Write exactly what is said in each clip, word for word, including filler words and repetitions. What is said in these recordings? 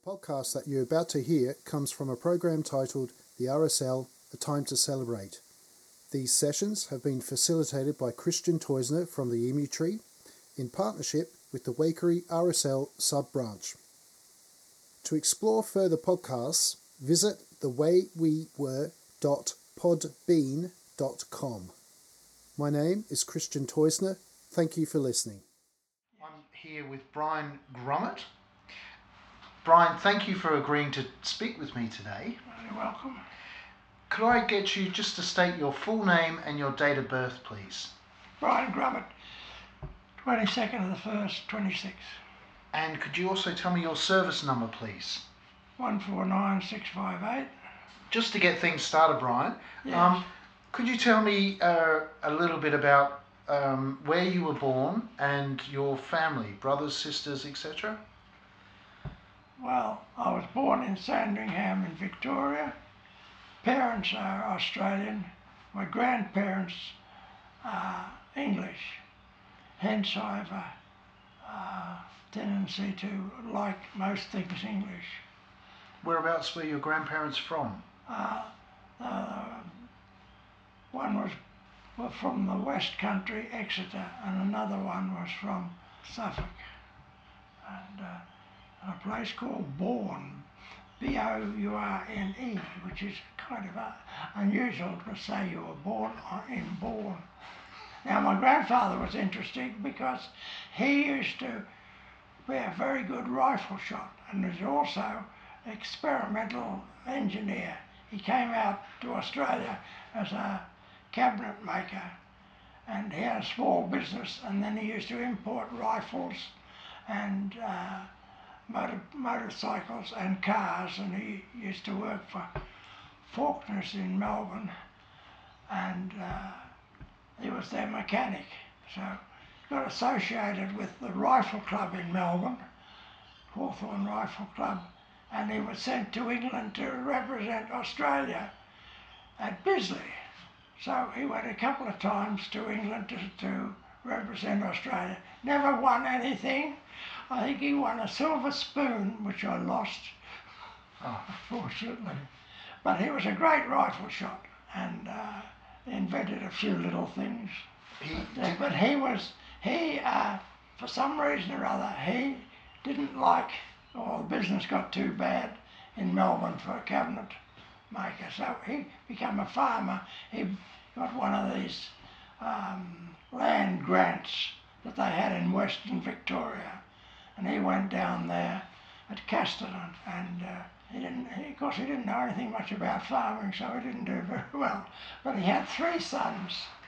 podcast that you're about to hear comes from a program titled The R S L, A Time to Celebrate. These sessions have been facilitated by Christian Teusner from the Emu Tree in partnership with the Wakery R S L sub-branch. To explore further podcasts, visit the way we were dot podbean dot com. My name is Christian Teusner. Thank you for listening. I'm here with Brian Gromit. Brian, thank you for agreeing to speak with me today. You're welcome. Could I get you just to state your full name and your date of birth, please? Brian Gromit, twenty-second of the first, twenty-six. And could you also tell me your service number, please? one four nine six five eight. Just to get things started, Brian, Yes. um, could you tell me uh, a little bit about um, where you were born and your family, brothers, sisters, et cetera? Well, I was born in Sandringham in Victoria. Parents are Australian. My grandparents are English. Hence I have a uh, tendency to like most things English. Whereabouts were your grandparents from? Uh, uh, one was, was from the West Country, Exeter, and another one was from Suffolk. And uh, a place called Bourne, B O U R N E, which is kind of uh, unusual to say you were born in Bourne. Now my grandfather was interesting because he used to be a very good rifle shot and was also an experimental engineer. He came out to Australia as a cabinet maker and he had a small business, and then he used to import rifles and uh, Motor, motorcycles and cars, and he used to work for Faulkner's in Melbourne, and uh, he was their mechanic. So got associated with the Rifle Club in Melbourne, Hawthorn Rifle Club, and he was sent to England to represent Australia at Bisley. So he went a couple of times to England to, to represent Australia. Never won anything. I think he won a silver spoon, which I lost, oh. Unfortunately. But he was a great rifle shot and uh, invented a few little things. He but, uh, but he was, he, uh, for some reason or other, he didn't like, or the business got too bad in Melbourne for a cabinet maker. So he became a farmer. He got one of these um, land grants that they had in Western Victoria. And he went down there at Casterton, and uh, he didn't, he, of course he didn't know anything much about farming, so he didn't do very well. But he had three sons.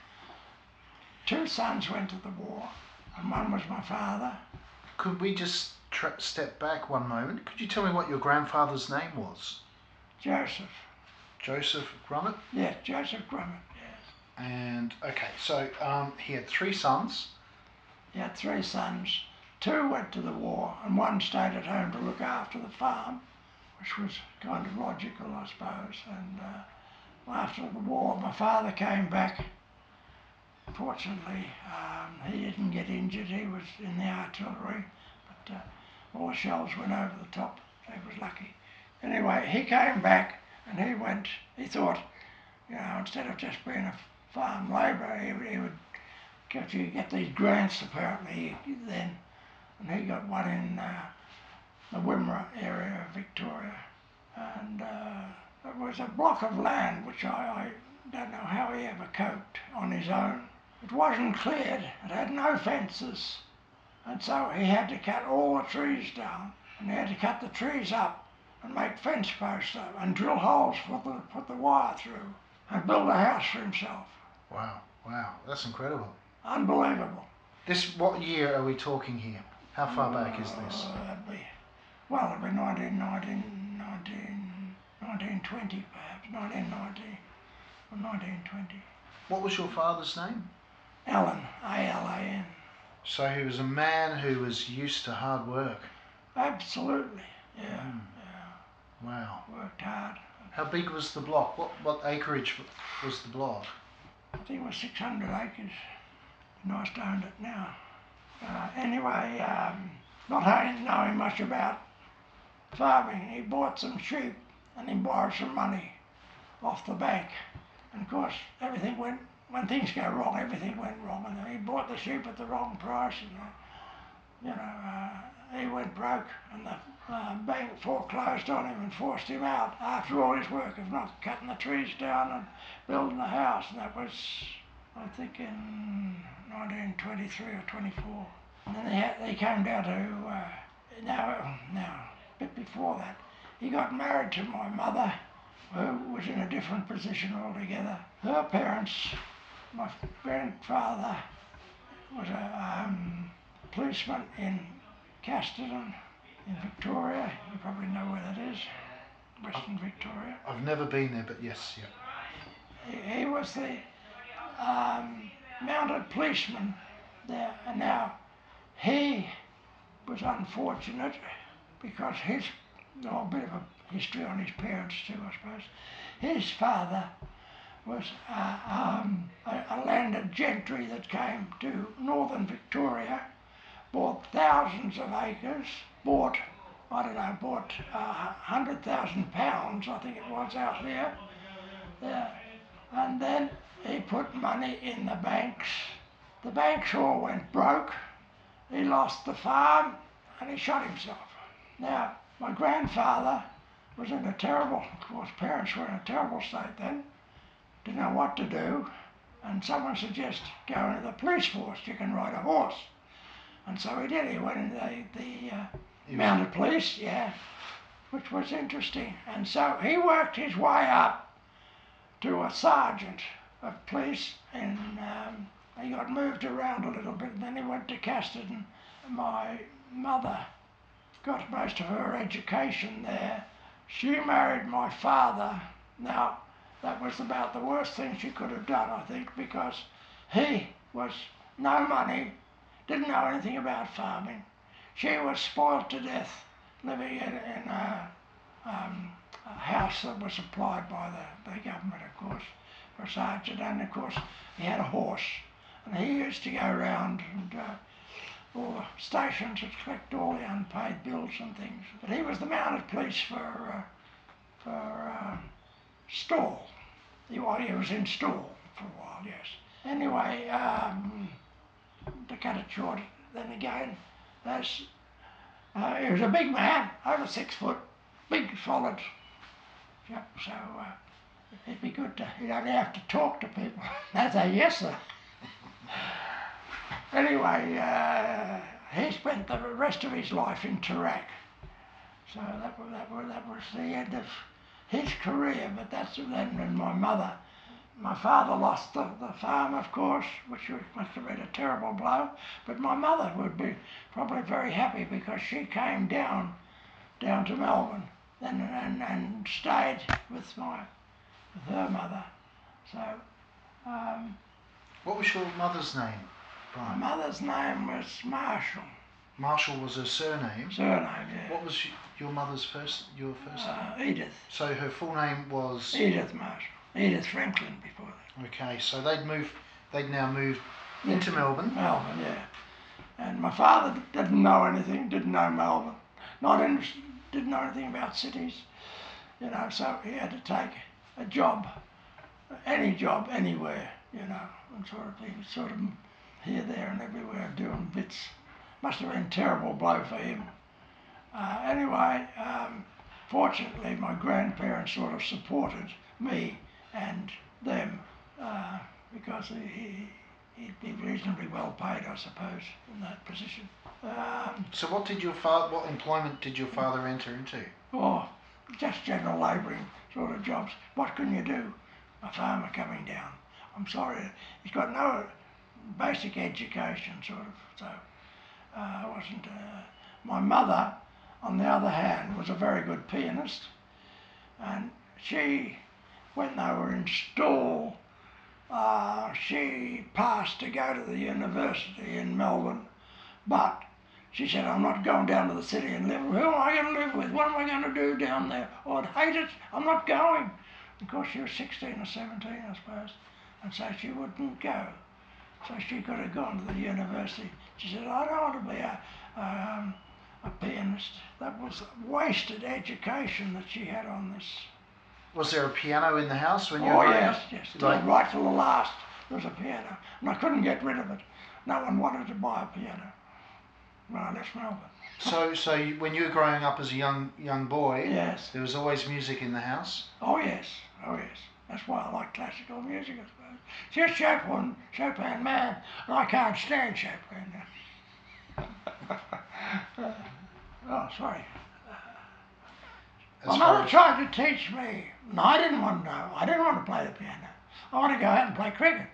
Two sons went to the war, and one was my father. Could we just tra- step back one moment? Could you tell me what your grandfather's name was? Joseph. Joseph Gromit? Yes, Joseph Gromit, yes. And, okay, so um, he had three sons. He had three sons. Two went to the war and one stayed at home to look after the farm, which was kind of logical, I suppose. And uh, after the war, my father came back. Fortunately, um, he didn't get injured. He was in the artillery, but uh, all the shells went over the top. So he was lucky. Anyway, he came back and he went, he thought, you know, instead of just being a farm labourer, he, he would get, you get these grants apparently then. And he got one in uh, the Wimmera area of Victoria. And uh, it was a block of land which I, I don't know how he ever coped on his own. It wasn't cleared, it had no fences. And so he had to cut all the trees down, and he had to cut the trees up and make fence posts up and drill holes for the, put the wire through and build a house for himself. Wow, wow, that's incredible. Unbelievable. This, what year are we talking here? How far back is this? Uh, that'd be, well, it'd be nineteen nineteen, nineteen, nineteen twenty perhaps, nineteen ninety or nineteen twenty. What was your father's name? Allen, A L A N. So he was a man who was used to hard work. Absolutely, yeah. Mm. yeah. Wow. Worked hard. How big was the block? What what acreage was the block? I think it was six hundred acres. Nice to own it now. Uh, anyway, um, not knowing much about farming. He bought some sheep and he borrowed some money off the bank. And of course, everything went, when things go wrong, everything went wrong. And he bought the sheep at the wrong price. And, uh, you know, uh, he went broke and the uh, bank foreclosed on him and forced him out after all his work of not cutting the trees down and building a house. And that was, I think, in nineteen twenty-three or twenty-four. And then he, had, he came down to, uh, now, now, a bit before that, he got married to my mother, who was in a different position altogether. Her parents, my grandfather was a um, policeman in Casterton in Victoria. You probably know where that is, Western Victoria. I've never been there, but yes, yeah. He, he was the um, mounted policeman there, and now he was unfortunate because his, oh, a bit of a history on his parents too, I suppose. His father was uh, um, a, a landed gentry that came to northern Victoria, bought thousands of acres, bought, I don't know, bought a uh, hundred thousand pounds, I think it was, out here. Yeah. And then he put money in the banks. The banks all went broke. He lost the farm and he shot himself. Now, my grandfather was in a terrible, of course, parents were in a terrible state then, didn't know what to do, and someone suggested go into the police force, you can ride a horse. And so he did, he went into the, the uh, mounted police, yeah, which was interesting. And so he worked his way up to a sergeant of police, and um, he got moved around a little bit, and then he went to Casterton. My mother got most of her education there. She married my father. Now, that was about the worst thing she could have done, I think, because he was no money, didn't know anything about farming. She was spoiled to death, living in, in a, um, a house that was supplied by the, the government, of course, for a sergeant. And of course, he had a horse, and he used to go around and uh, all the stations and collect all the unpaid bills and things. But he was the mounted police for uh, for uh, Stawell. He, well, he was in Stawell for a while, yes. Anyway, um, to cut it short, then again, that's, uh, he was a big man, over six foot, big, solid. Yep, so uh, it'd be good to, he'd only have to talk to people. They'd say, yes, sir. Anyway, uh, he spent the rest of his life in Tarak. So that was, that was, that was the end of his career, but that's then. And my mother, my father lost the, the farm, of course, which must have been a terrible blow, but my mother would be probably very happy because she came down down to Melbourne and, and, and stayed with my with her mother. So um, what was your mother's name, Brian? My mother's name was Marshall. Marshall was her surname? Surname, yeah. What was your mother's first, your first uh, name? Edith. So her full name was? Edith Marshall. Edith Franklin before that. Okay, so they'd moved, they'd now moved into Melbourne? Melbourne, yeah. And my father didn't know anything, didn't know Melbourne. Not in, didn't know anything about cities, you know, so he had to take a job, any job, anywhere, you know, and sort of, he was sort of here, there and everywhere doing bits. Must have been a terrible blow for him. Uh, anyway, um, fortunately my grandparents sort of supported me and them uh, because he, he, he'd be reasonably well paid, I suppose, in that position. Um, so what did your father, what employment did your father enter into? Oh, just general labouring sort of jobs. What can you do? A farmer coming down. I'm sorry, he's got no basic education, sort of, so uh, I wasn't... Uh, my mother, on the other hand, was a very good pianist, and she, when they were in Stawell, uh, she passed to go to the university in Melbourne, but she said, I'm not going down to the city and live. Who am I going to live with? What am I going to do down there? Oh, I'd hate it. I'm not going. Of course, she was sixteen or seventeen, I suppose, and so she wouldn't go. So she could have gone to the university. She said, I don't want to be a, um, a pianist. That was wasted education that she had on this. Was there a piano in the house when you Oh were growing yes, up? yes. Like- Till right till the last, there was a piano, and I couldn't get rid of it. No one wanted to buy a piano when I left Melbourne. So, so you, when you were growing up as a young young boy, Yes. there was always music in the house. Oh yes, oh yes. That's why I like classical music, I suppose. Just Chopin, Chopin, man, and I can't stand Chopin now. Oh, sorry. As My far mother as- tried to teach me, and I didn't want to know. I didn't want to play the piano. I want to go out and play cricket.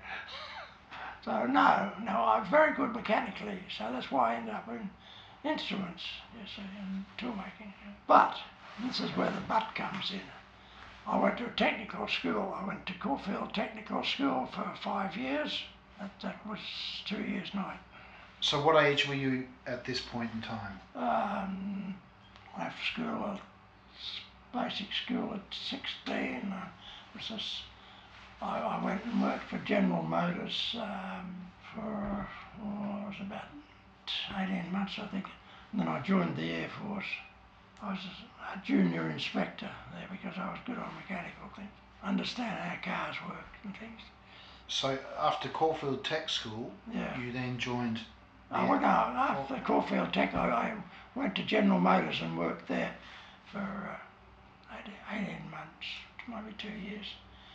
So no, no, I was very good mechanically, so that's why I ended up in instruments, you see, and tool making. But this is where the but comes in. I went to a technical school. I went to Caulfield Technical School for five years. That, that was two years night. So, what age were you at this point in time? Um, left school, at basic school at sixteen. Uh, was this, I, I went and worked for General Motors um, for, oh, it was about eighteen months, I think. And then I joined the Air Force. I was a junior inspector there because I was good on mechanical things, understand how cars worked and things. So, after Caulfield Tech School, Yeah. you then joined. the- Oh, well, no, after Caulfield Tech, I, I went to General Motors and worked there for uh, eighteen months, maybe two years.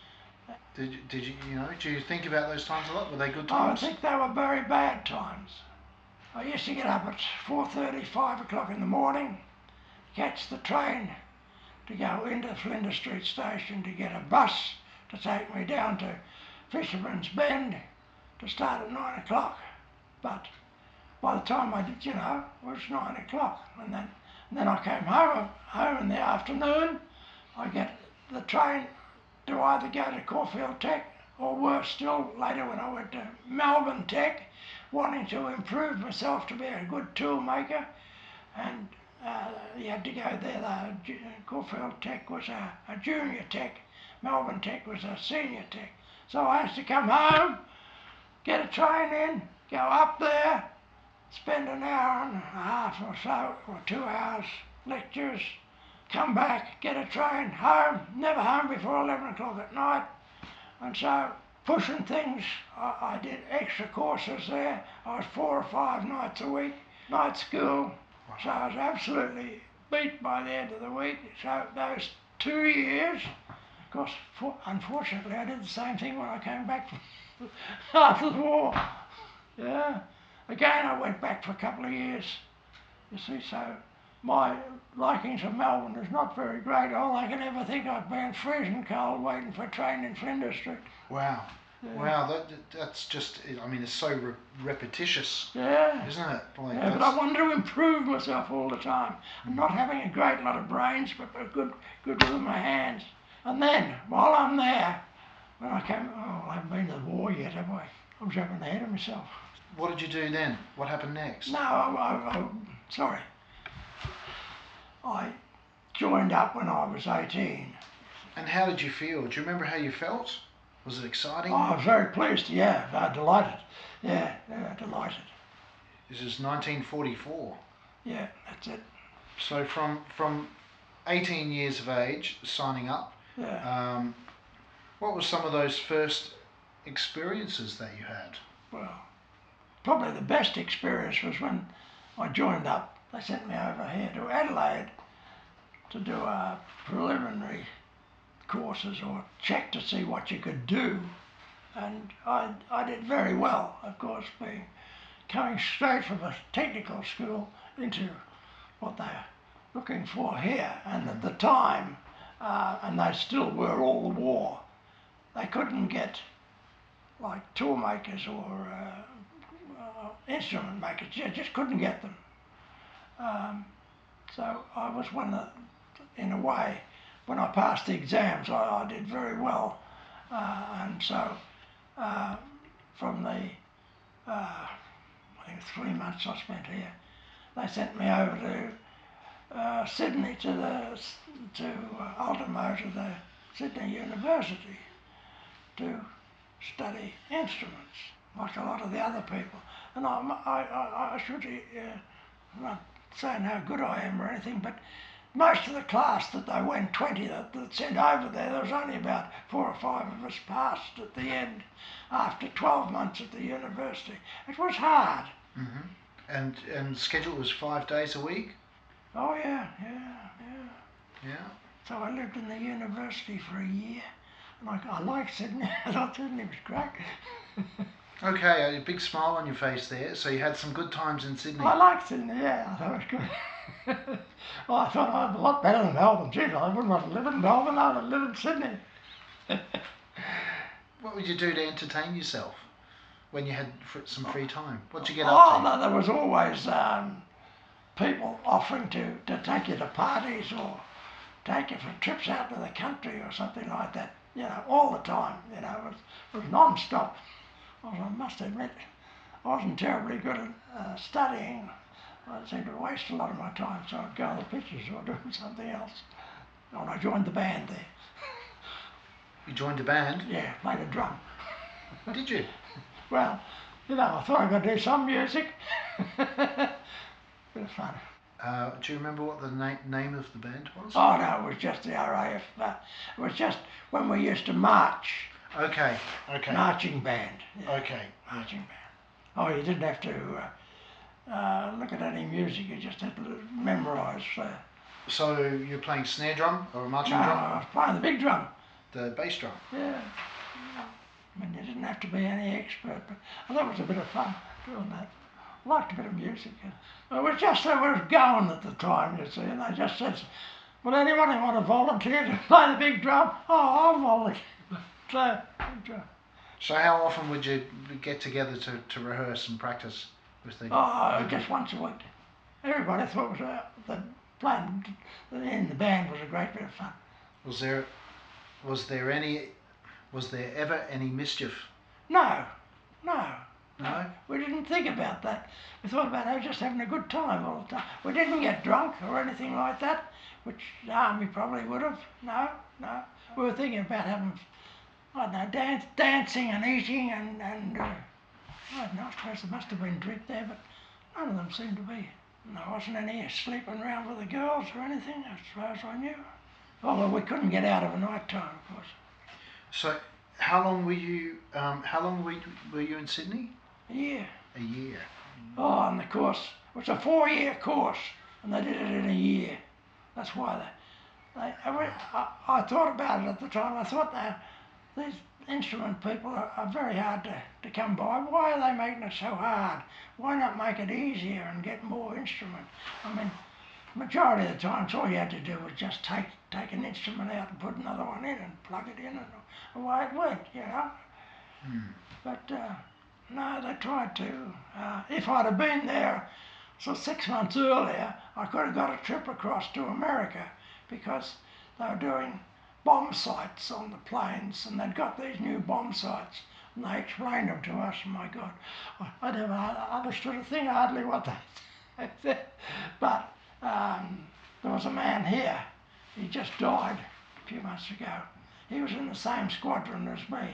Did you, did you, you know, do you think about those times a lot? Were they good Oh, I times? think they were very bad times. I used to get up at four thirty, five o'clock in the morning, catch the train to go into Flinders Street Station to get a bus to take me down to Fisherman's Bend to start at nine o'clock. But by the time I did, you know, it was nine o'clock, and then and then I came home home in the afternoon. I get the train to either go to Caulfield Tech or worse still, later when I went to Melbourne Tech, wanting to improve myself to be a good tool maker, and uh, you had to go there. The Ju- Caulfield Tech was a, a junior tech, Melbourne Tech was a senior tech. So I had to come home, get a train in, go up there, spend an hour and a half or so, or two hours, lectures, come back, get a train, home, never home before eleven o'clock at night. And so, pushing things, I, I did extra courses there. I was four or five nights a week, night school. So I was absolutely beat by the end of the week. So those two years, of course, for, unfortunately, I did the same thing when I came back from after the war. Yeah. Again, I went back for a couple of years. You see, so my likings of Melbourne is not very great. All I can ever think I've been freezing cold waiting for a train in Flinders Street. Wow. Yeah. Wow, that, that's just, I mean, it's so re- repetitious, Yeah. isn't it? Like, Yeah, but that's- I wanted to improve myself all the time. And not having a great lot of brains, but but good, good with my hands. And then, while I'm there, when I came, oh, I haven't been to the war yet, have I? I was jumping ahead of myself. What did you do then? What happened next? No, I, I, I, sorry. I joined up when I was eighteen. And how did you feel? Do you remember how you felt? Was it exciting? Oh, I was very pleased, yeah, uh, delighted. Yeah, yeah, delighted. This is nineteen forty-four. Yeah, that's it. So from from eighteen years of age, signing up, Yeah, um, what were some of those first experiences that you had? well, probably the best experience was when I joined up. They sent me over here to Adelaide to do a preliminary courses or check to see what you could do. And I, I did very well, of course, being coming straight from a technical school into what they're looking for here. And at the time, uh, and they still were all the war, they couldn't get like tool makers or uh, uh, instrument makers. You just couldn't get them. Um, so I was one that, in a way, when I passed the exams, I, I did very well. Uh, and so uh, from the, uh, I think three months I spent here, they sent me over to uh, Sydney to the to uh, Ultimo to the Sydney University to study instruments, like a lot of the other people. And I, I, I, I should uh, not saying how good I am or anything, but most of the class that they went, twenty that, that sent over there, there was only about four or five of us passed at the end after twelve months at the university. It was hard. Mm-hmm. And and schedule was five days a week? Oh yeah, yeah, yeah. Yeah. So I lived in the university for a year, and I, I liked Sydney. I thought Sydney was great. Okay, a big smile on your face there. So you had some good times in Sydney. I liked Sydney, yeah, I thought it was good. Well, I thought I was a lot better than Melbourne. Geez, I wouldn't want to live in Melbourne, I would live in Sydney. What would you do to entertain yourself when you had fr- some free time? What'd you get Oh, up to? no, there was always um, people offering to, to take you to parties or take you for trips out to the country or something like that, you know, all the time, you know, it was, it was non-stop. Well, I must admit, I wasn't terribly good at uh, studying. I seemed to waste a lot of my time, so I'd go on the pictures or do something else. And I joined the band there. You joined a band? Yeah, played a drum. Did you? Well, you know, I thought I could do some music. Bit of fun. Uh, do you remember what the na- name of the band was? Oh no, it was just the R A F. Uh, it was just when we used to march. Okay, okay. Marching band. Yeah, Okay. marching band. Oh, you didn't have to uh, uh, look at any music. You just had to memorise. Uh, So you're playing snare drum or a marching no, drum? I was playing the big drum. The bass drum. Yeah. I mean, you didn't have to be any expert, but I thought it was a bit of fun doing that. I liked a bit of music. It was just so it was going at the time, you see, and they just said, "Will anyone want to volunteer to play the big drum?" "Oh, I'll volunteer." So, big drum. So how often would you get together to, to rehearse and practice with the? Oh, just once a week. Everybody thought it was a, the playing in the band was a great bit of fun. Was there, was there any, was there ever any mischief? No, no, No. we didn't think about that. We thought about oh, just having a good time all the time. We didn't get drunk or anything like that, which the army probably would have. No, no. We were thinking about having, I don't know, dance, dancing and eating and, and uh, I don't know, I suppose there must have been drink there, but none of them seemed to be. And there wasn't any sleeping around with the girls or anything, as far as I knew. Although we couldn't get out of a night time, of course. So how long were you? Um, how long were you, were you in Sydney? A year. A year. Oh, and the course, it was a four-year course, and they did it in a year. That's why they, they I, re- I, I thought about it at the time. I thought they, these instrument people are, are very hard to, to come by. Why are they making it so hard? Why not make it easier and get more instruments? I mean, majority of the times all you had to do was just take take an instrument out and put another one in and plug it in, and away it went, you know. Hmm. But uh, no, they tried to. Uh, if I'd have been there, so six months earlier, I could have got a trip across to America because they were doing bomb sites on the plains, and they'd got these new bomb sites, and they explained them to us. And my God, I, I never understood a thing hardly what they said. But um, there was a man here. He just died a few months ago. He was in the same squadron as me,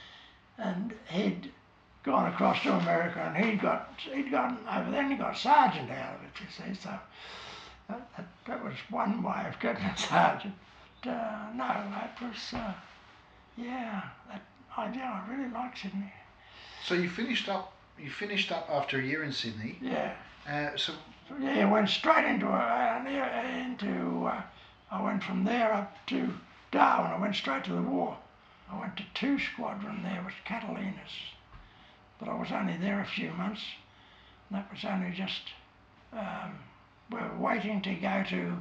and he'd gone across to America, and he'd got he'd gone over there, and he got sergeant out of it. You see, so that, that, that was one way of getting a sergeant. But, uh, no, that was uh, yeah. That I yeah, I really liked Sydney. So you finished up. You finished up after a year in Sydney. Yeah. Uh, so So, yeah, I went straight into uh, into. Uh, I went from there up to Darwin. I went straight to the war. I went to two squadron there with Catalinas, but I was only there a few months. And that was only just um, we were waiting to go to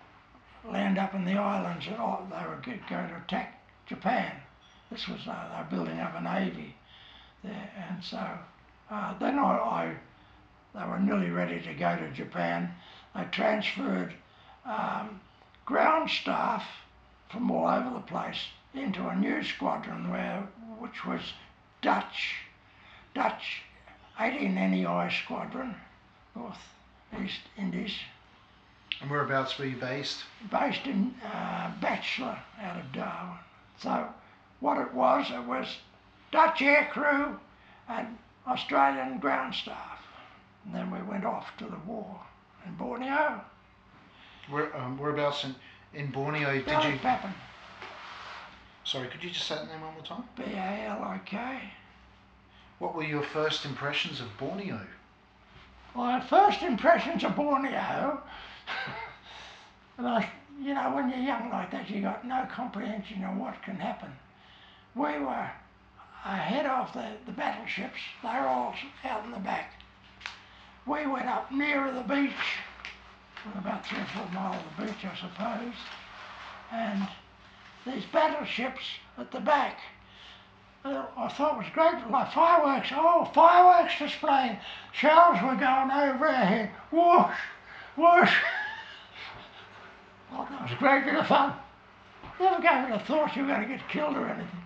land up in the islands, and all, they were go- going to attack Japan. This was uh, they were building up a navy there, and so uh, then I, I they were nearly ready to go to Japan. They transferred um, ground staff from all over the place into a new squadron where, which was Dutch, Dutch eighteen N E I squadron, North East Indies, and whereabouts were you based? based in uh, Batchelor out of Darwin. So what it was, it was Dutch air crew and Australian ground staff. And then we went off to the war. in Borneo. Where, um, whereabouts in, in Borneo did Balik you... Papan, Sorry, could you just say that name one more time? B A L I K. What were your first impressions of Borneo? My first impressions of Borneo, and I, you know, when you're young like that, you got no comprehension of what can happen. We were ahead of the, the battleships. They were all out in the back. We went up nearer the beach, about three or four miles of the beach, I suppose, and these battleships at the back, uh, I thought was great, like fireworks. Oh, fireworks display. Shells were going over our head. Whoosh, whoosh. Oh, that was a great bit of fun. Never gave it a thought you were going to get killed or anything.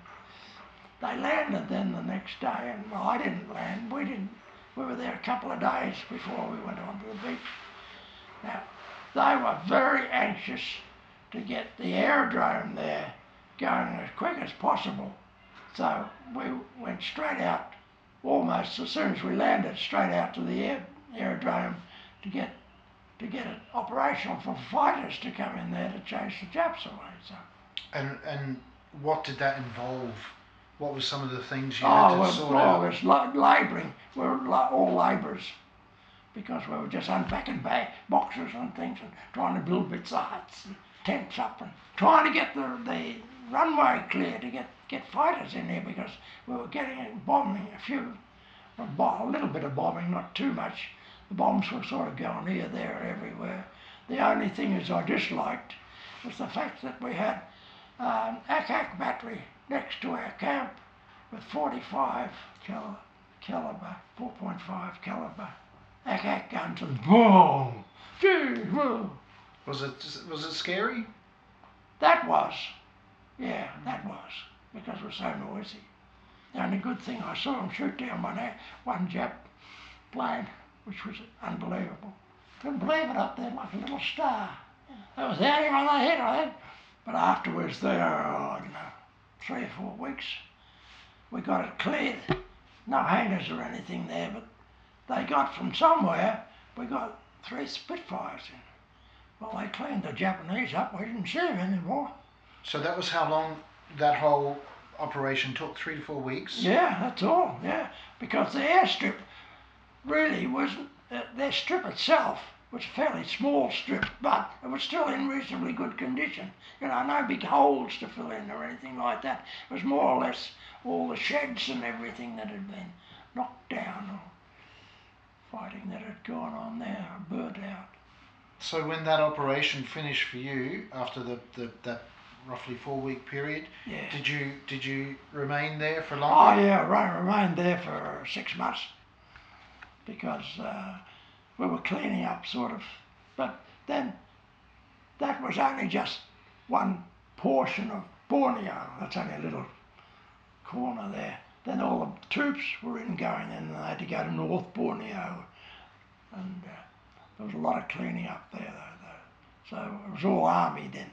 They landed then the next day, and well, I didn't land. We didn't. We were there a couple of days before we went on to the beach. Now, they were very anxious to get the aerodrome there going as quick as possible. So we went straight out, almost as soon as we landed, straight out to the air, aerodrome to get to get it operational for fighters to come in there to chase the Japs away. So. And and what did that involve? What were some of the things you Oh, had to well, sort well, out? it was la- labouring. We were la- all labourers because we were just unpacking bag- boxes and things and trying to build bits of huts and tents up and trying to get the, the runway clear to get, get fighters in there because we were getting it bombing a few, a, bo- a little bit of bombing, not too much. The bombs were sort of going here, there, everywhere. The only thing is I disliked was the fact that we had um, A C A C battery next to our camp with forty-five cal- caliber, four point five caliber A C A C guns and boom, gee, whoa. Was it was it scary? That was, yeah, that was, because it was so noisy. The only good thing I saw them shoot down one, one Jap plane, which was unbelievable. Couldn't believe it up there like a little star. That was out him on the head, I think. But afterwards there, oh, I don't know, three or four weeks, we got it cleared. No hangars or anything there, but they got from somewhere, we got three Spitfires in. Well, they cleaned the Japanese up, we didn't see them anymore. So that was how long that whole operation took, three to four weeks? Yeah, that's all, yeah. Because the airstrip really wasn't, uh, their strip itself was a fairly small strip, but it was still in reasonably good condition. You know, no big holes to fill in or anything like that. It was more or less all the sheds and everything that had been knocked down or fighting that had gone on there, burnt out. So when that operation finished for you, after the, the that roughly four week period, Yeah. did you did you remain there for Oh longer? yeah, I remained there for six months because uh, we were cleaning up sort of, but then that was only just one portion of Borneo. That's only a little corner there. Then all the troops were in going and they had to go to North Borneo and uh, there was a lot of cleaning up there though, though. So it was all army then.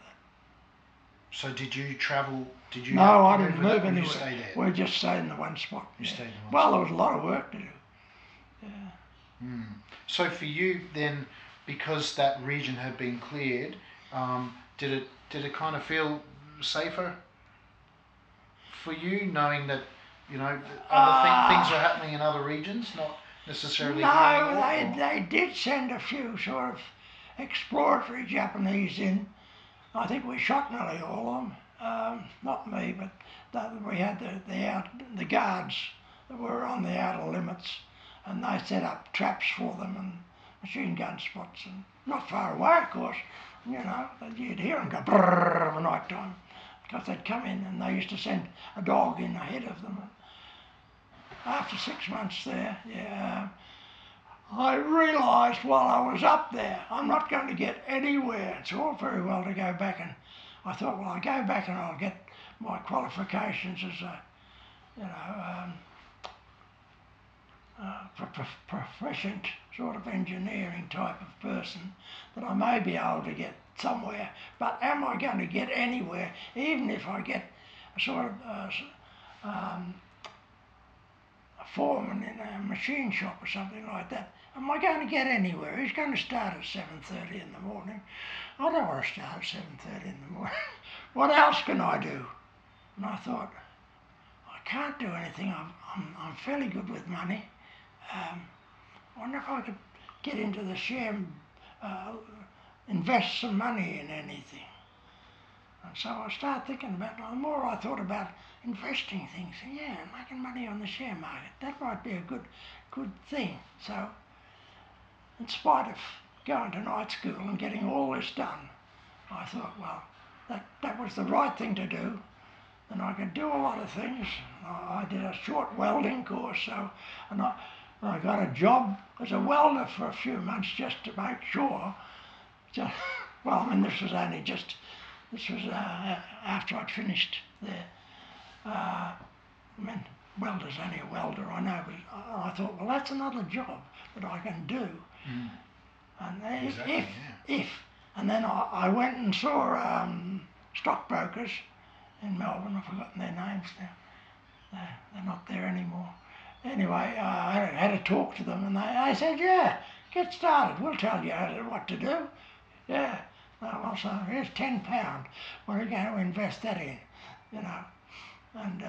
So did you travel? Did you? No, have to I didn't with move it, or anywhere. You stayed there. We just stayed in the one spot. You yeah. stayed in one Well, spot. there was a lot of work to do. Yeah. Mm. So for you then, because that region had been cleared, um, did it did it kind of feel safer for you, knowing that you know other Uh, thing, things were happening in other regions, not necessarily here No, anymore, they, or- they did send a few sort of exploratory Japanese in. I think we shot nearly all of them. Um, not me, but the, we had the the, out, the guards that were on the outer limits, and they set up traps for them and machine gun spots, and not far away, of course. You know, you'd hear them go brrrr at night time because they'd come in, and they used to send a dog in ahead of them. After six months there, yeah, I realised while I was up there, I'm not going to get anywhere. It's all very well to go back, and I thought, well, I'll go back and I'll get my qualifications as a, you know, um, uh, pro- pro- proficient sort of engineering type of person, that I may be able to get somewhere. But am I going to get anywhere, even if I get a sort of uh, um, a foreman in a machine shop or something like that. Am I going to get anywhere? He's going to start at seven thirty in the morning. I don't want to start at seven thirty in the morning. What else can I do? And I thought, I can't do anything. I'm, I'm, I'm fairly good with money. Um, I wonder if I could get into the share, uh, invest some money in anything. And so I started thinking about it. The more I thought about investing things, yeah, making money on the share market, that might be a good, good thing. So, in spite of going to night school and getting all this done, I thought, well, that, that was the right thing to do. And I could do a lot of things. I, I did a short welding course, so, and I, I got a job as a welder for a few months just to make sure. Just, well, I mean, this was only just, this was uh, after I'd finished there. Uh, I mean, welder's only a welder, I know, but I, I thought, well, that's another job that I can do. Mm. And if, Exactly, if, yeah. if, and then I, I went and saw um, stockbrokers in Melbourne. I've forgotten their names now. They're, they're not there anymore. Anyway, uh, I had, had to talk to them, and they, they said, yeah, get started. We'll tell you how to, what to do. Yeah. Well, so here's ten pound. What are you going to invest that in? You know, and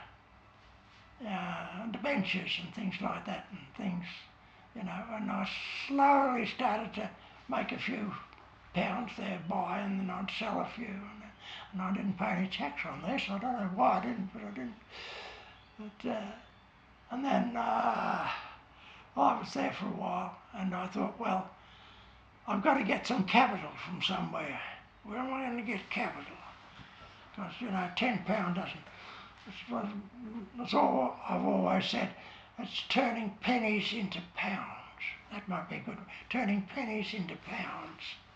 uh, uh, debentures and things like that, and things, you know. And I slowly started to make a few pounds there, buy, and then I'd sell a few. And, and I didn't pay any tax on this. I don't know why I didn't, but I didn't. But, uh, and then uh, I was there for a while, and I thought, well, I've got to get some capital from somewhere. Where am I going to get capital? Because, you know, ten pound doesn't, it's, that's all I've always said. It's turning pennies into pounds. That might be good. Turning pennies into pounds.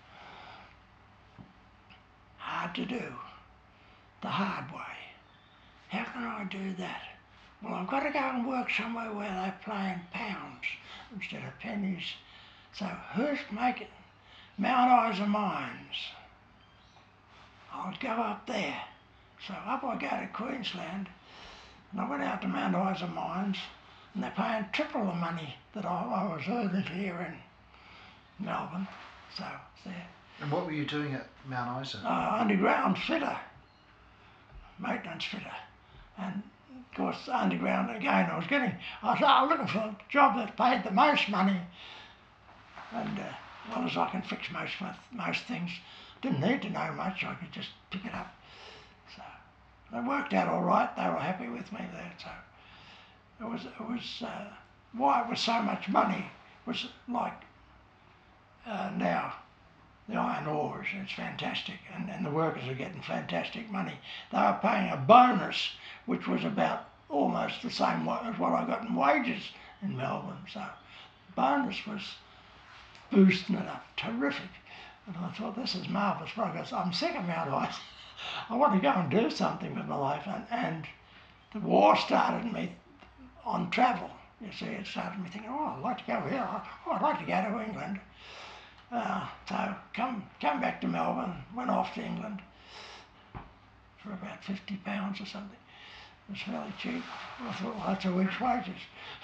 Hard to do. The hard way. How can I do that? Well, I've got to go and work somewhere where they're playing pounds instead of pennies. So who's making Mount Isa Mines? I'll go up there. So up I go to Queensland, and I went out to Mount Isa Mines, and they're paying triple the money that I, I was earning here in Melbourne. So there. And what were you doing at Mount Isa? Uh, underground fitter, maintenance fitter, and of course underground again. I was getting, I was, I was looking for a job that paid the most money, and uh, well as I can fix most most things, didn't need to know much. I could just pick it up. So it worked out all right. They were happy with me there. So it was it was uh, why it was so much money was like uh, now. The iron ores, it's fantastic, and, and the workers are getting fantastic money. They were paying a bonus, which was about almost the same as what I got in wages in Melbourne. So the bonus was boosting it up, terrific. And I thought, this is marvellous progress. I'm sick of Mount Isa. I want to go and do something with my life. And, and the war started me on travel. You see, it started me thinking, oh, I'd like to go here. Oh, I'd like to go to England. Uh, so come come back to Melbourne, went off to England for about fifty pounds or something. It was fairly cheap. I thought, well, that's a week's wages.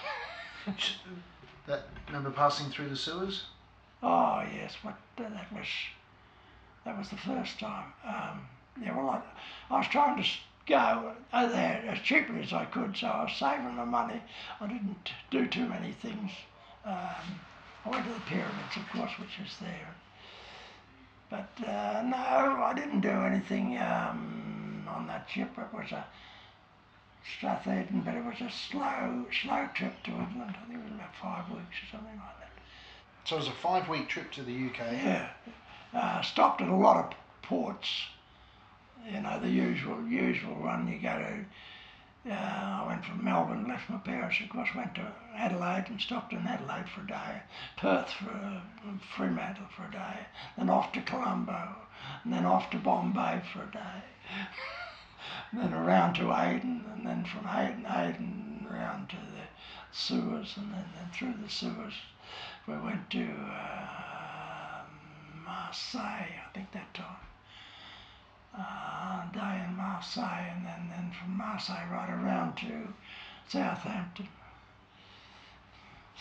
That remember passing through the sewers? Oh yes, but uh, that was that was the first time. Um, yeah, well, I, I was trying to go there as cheaply as I could, so I was saving my money. I didn't do too many things. Um, I went to the pyramids, of course, which is there. But uh, no, I didn't do anything um, on that ship. It was a Strathairn, but it was a slow, slow trip to England. I think it was about five weeks or something like that. So it was a five-week trip to the U K. Yeah, uh, stopped at a lot of ports. You know, the usual, usual one. You go to. Uh, I went from Melbourne, left my parents, of course, went to Adelaide and stopped in Adelaide for a day, Perth for a, Fremantle for a day, then off to Colombo, and then off to Bombay for a day, and then around to Aden, and then from Aden, Aden around to the sewers, and then, then through the sewers we went to uh, Marseille, I think that time. Uh, a day in Marseille, and then, then from Marseille right around to Southampton.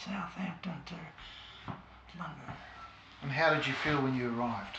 Southampton to London. And how did you feel when you arrived?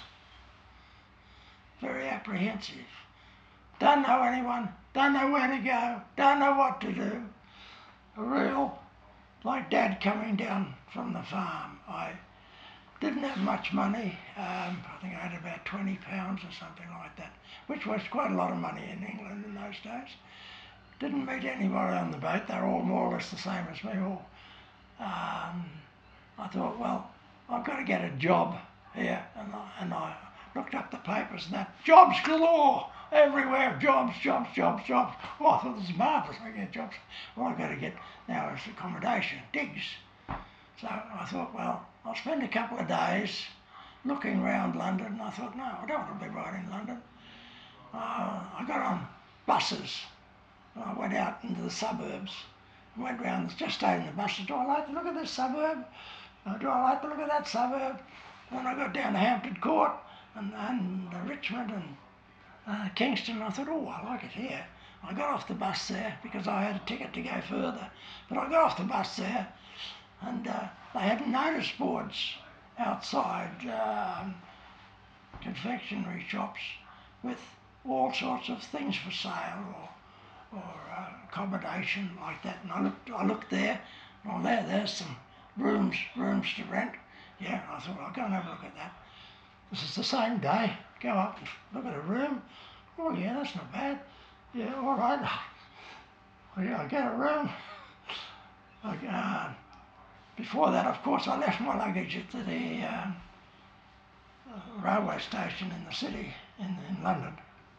Very apprehensive. Don't know anyone, don't know where to go, don't know what to do. A real, like Dad coming down from the farm. I didn't have much money. Um, I think I had about twenty pounds or something like that, which was quite a lot of money in England in those days. Didn't meet anybody on the boat. They were all more or less the same as me. All. Um, I thought, well, I've got to get a job here, and I, and I looked up the papers and that. Jobs galore! Everywhere, jobs, jobs, jobs, jobs. Oh, I thought this is marvellous, I get jobs. All I've got to get now is accommodation, digs. So I thought, well, I'll spend a couple of days looking around London. And I thought, no, I don't want to be right in London. Uh, I got on buses. And I went out into the suburbs. I went round, just stayed in the buses. Do I like to look at this suburb? Uh, do I like to look at that suburb? And I got down to Hampton Court and, and uh, Richmond and uh, Kingston. And I thought, oh, I like it here. I got off the bus there because I had a ticket to go further. But I got off the bus there and uh, they had notice boards outside um, confectionery shops with all sorts of things for sale or or uh, accommodation like that. And I looked, I looked there, oh there, there's some rooms, rooms to rent. Yeah, I thought I'll go and have a look at that. This is the same day. Go up and look at a room. Oh yeah, that's not bad. Yeah, all right. Well, yeah, I get a room. I, uh, before that, of course, I left my luggage at the um, uh, railway station in the city in, in London.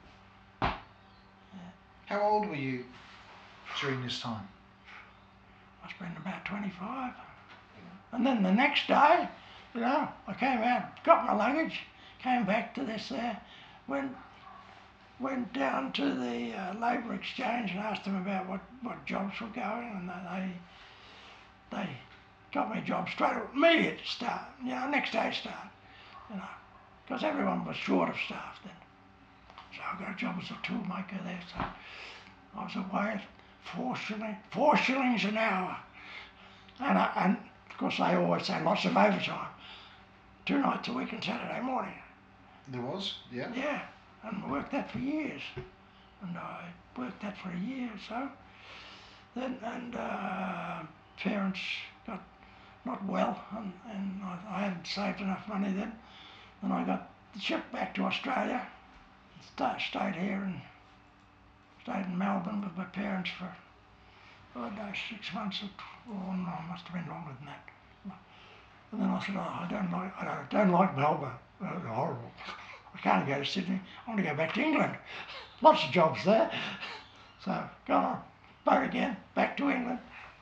How old were you during this time? I must have been about twenty-five. And then the next day, you know, I came out, got my luggage, came back to this there, went, went down to the uh, Labour Exchange and asked them about what, what jobs were going, and they they got me a job straight away, immediate start, you know, next day start, you know, because everyone was short of staff then. So I got a job as a toolmaker there, so I was away at four shillings, four shillings an hour. And, I, and of course they always say lots of overtime, two nights a week and Saturday morning. There was, yeah. Yeah, and I worked that for years. And I worked that for a year or so. Then, and uh, parents got not well, and, and I, I hadn't saved enough money then. And I got the ship back to Australia. Stay, stayed here and stayed in Melbourne with my parents for, I don't know, six months or, or no, it must have been longer than that. And then I said, oh, I don't like, I don't, don't like Melbourne. It's horrible. I can't go to Sydney. I want to go back to England. Lots of jobs there. So got on boat again, back to England.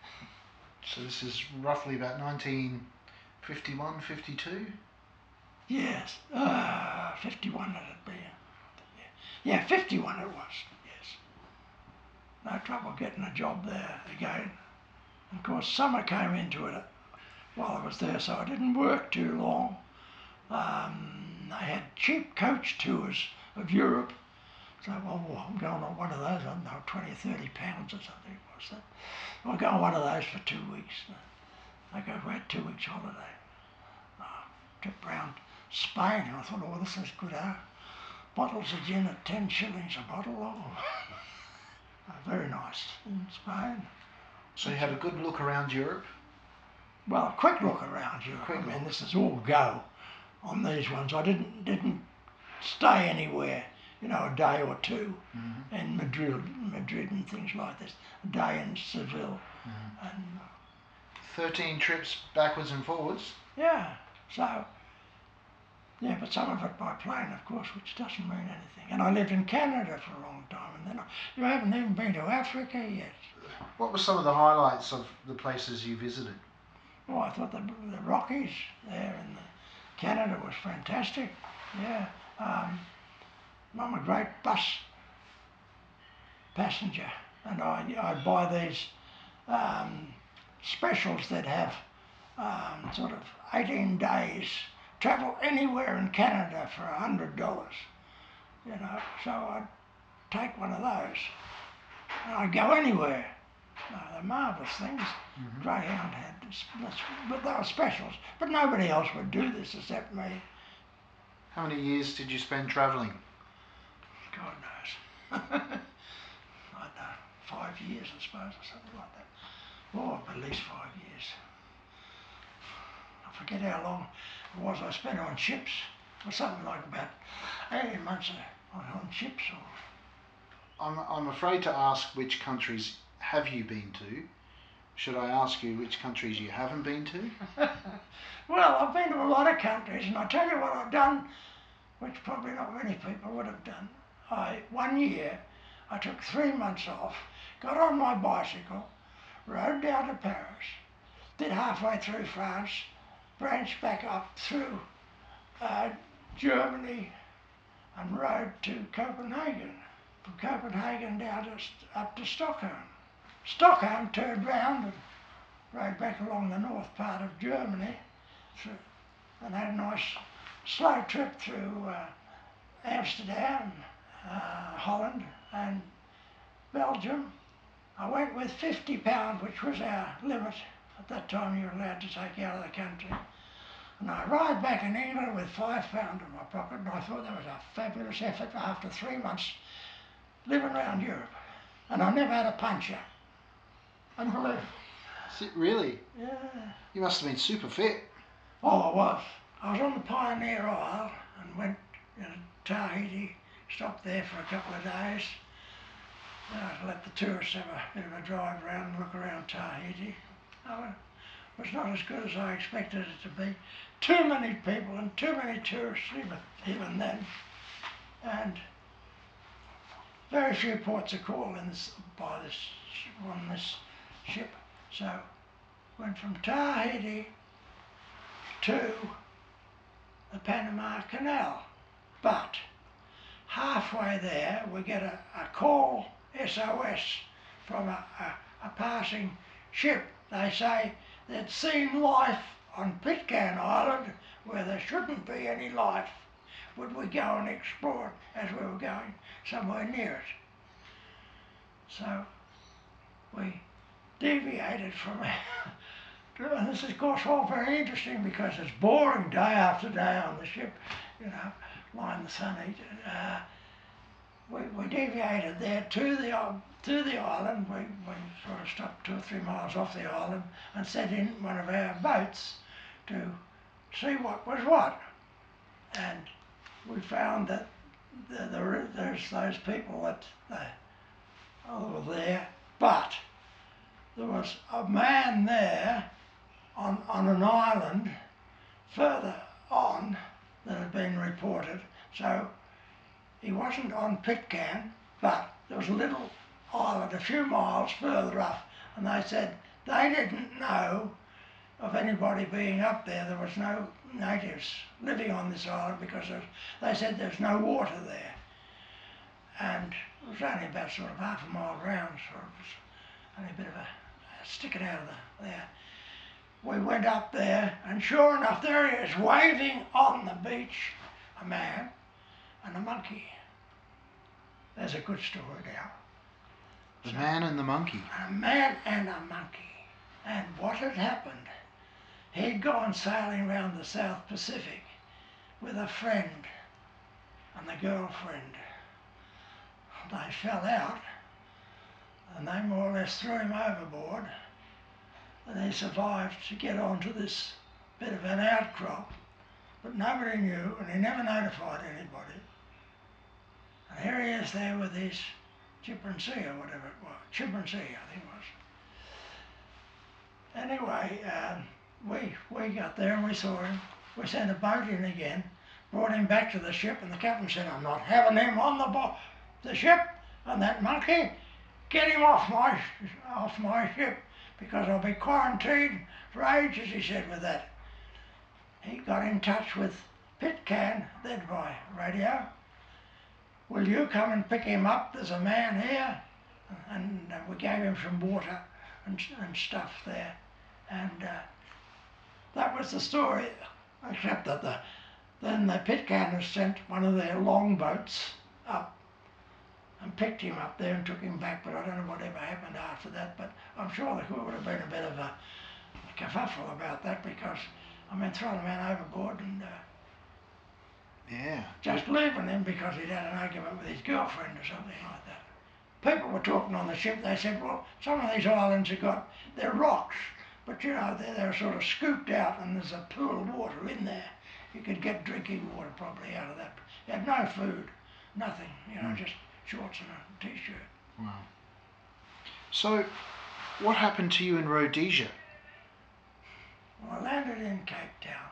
So this is roughly about nineteen fifty-one, fifty-two? Yes, uh, fifty-one it'd be. Yeah, fifty-one it was, yes. No trouble getting a job there again. And of course, summer came into it while I was there, so I didn't work too long. Um, they had cheap coach tours of Europe. So, well, well, I'm going on one of those, I don't know, twenty or thirty pounds or something, what's that? I'll go on one of those for two weeks. I go, we had two weeks holiday. Uh, trip round Spain, and I thought, oh, this is good, huh? Bottles of gin at ten shillings a bottle. Oh, uh, very nice in Spain. So you had a good look around Europe? Well, a quick look around Europe. Quick I mean, look. this is all go on these ones. I didn't didn't stay anywhere, you know, a day or two Mm-hmm. in Madrid, Madrid and things like this. A day in Seville, Mm-hmm. and thirteen trips backwards and forwards? yeah. So yeah, but some of it by plane, of course, which doesn't mean anything. And I lived in Canada for a long time, and then I, you haven't even been to Africa yet. What were some of the highlights of the places you visited? Oh, I thought the, the Rockies there in the Canada was fantastic. Yeah, um, I'm a great bus passenger, and I I'd buy these um, specials that have um, sort of eighteen days travel anywhere in Canada for a hundred dollars. You know, so I'd take one of those, and I'd go anywhere. No, they're marvellous things. Mm-hmm. Greyhound had this, this, but they were specials. But nobody else would do this except me. How many years did you spend travelling? God knows. I don't know, five years I suppose or something like that. Oh, at least five years. I forget how long it was I spent on ships, or something like about eighteen months on, on ships. Or I'm, I'm afraid to ask which countries have you been to. Should I ask you which countries you haven't been to? Well, I've been to a lot of countries, and I tell you what I've done, which probably not many people would have done. I, one year, I took three months off, got on my bicycle, rode down to Paris, did halfway through France, branched back up through uh, Germany, and rode to Copenhagen. From Copenhagen down to, up to Stockholm. Stockholm, turned round and rode back along the north part of Germany, through, and had a nice slow trip through uh, Amsterdam, uh, Holland and Belgium. I went with fifty pounds, which was our limit. At that time you were allowed to take out of the country. And I arrived back in England with five pounds in my pocket, and I thought that was a fabulous effort after three months living around Europe. And I never had a puncture. Unbelievable. Is it really? Yeah. You must have been super fit. Oh, I was. I was on the Pioneer Isle and went to Tahiti, stopped there for a couple of days. Then I let the tourists have a bit of a drive around and look around Tahiti. Oh, it was not as good as I expected it to be. Too many people and too many tourists even, even then. And very few ports of call in this, by this, on this ship. So went from Tahiti to the Panama Canal. But halfway there we get a, a call, S O S, from a, a, a passing ship. They say they'd seen life on Pitcairn Island where there shouldn't be any life. Would we go and explore it as we were going somewhere near it? So we deviated from it. And this is of course all very interesting because it's boring day after day on the ship, you know, lying the sun heat. Uh, we, we deviated there to the to the island. We, we sort of stopped two or three miles off the island and set in one of our boats to see what was what. And we found that the, the, there's those people that they, oh, were there, but there was a man there on, on an island further on that had been reported. So he wasn't on Pitcairn, but there was a little island a few miles further up, and they said they didn't know of anybody being up there. There was no natives living on this island because was, they said there's no water there. And it was only about sort of half a mile round, sort of, only a bit of a sticking out of the, there. We went up there, and sure enough, there he is, waving on the beach, a man and a monkey. There's a good story now. The So, man and the monkey. a man and a monkey. And what had happened, he'd gone sailing round the South Pacific with a friend and the girlfriend. They fell out, and they more or less threw him overboard, and he survived to get onto this bit of an outcrop, but nobody knew, and he never notified anybody. And here he is there with his chimpanzee or whatever it was, chimpanzee I think it was. Anyway, um, we, we got there and we saw him. We sent a boat in again, brought him back to the ship, and the captain said, I'm not having him on the boat. The ship and that monkey, get him off my off my ship because I'll be quarantined for ages, he said with that. He got in touch with Pitcairn, then by radio. Will you come and pick him up? There's a man here. And uh, we gave him some water and, and stuff there. And uh, that was the story, except that the, then the Pitcairners sent one of their longboats up and picked him up there and took him back, but I don't know whatever happened after that, but I'm sure there would have been a bit of a, a kerfuffle about that because, I mean, throwing a man overboard and uh, Yeah. just leaving him because he'd had an argument with his girlfriend or something like that. People were talking on the ship, they said, well, some of these islands have got, they're rocks, but you know, they're, they're sort of scooped out and there's a pool of water in there. You could get drinking water probably out of that. You had no food, nothing, you know, mm. just shorts and a t-shirt. Wow. So, what happened to you in Rhodesia? Well, I landed in Cape Town.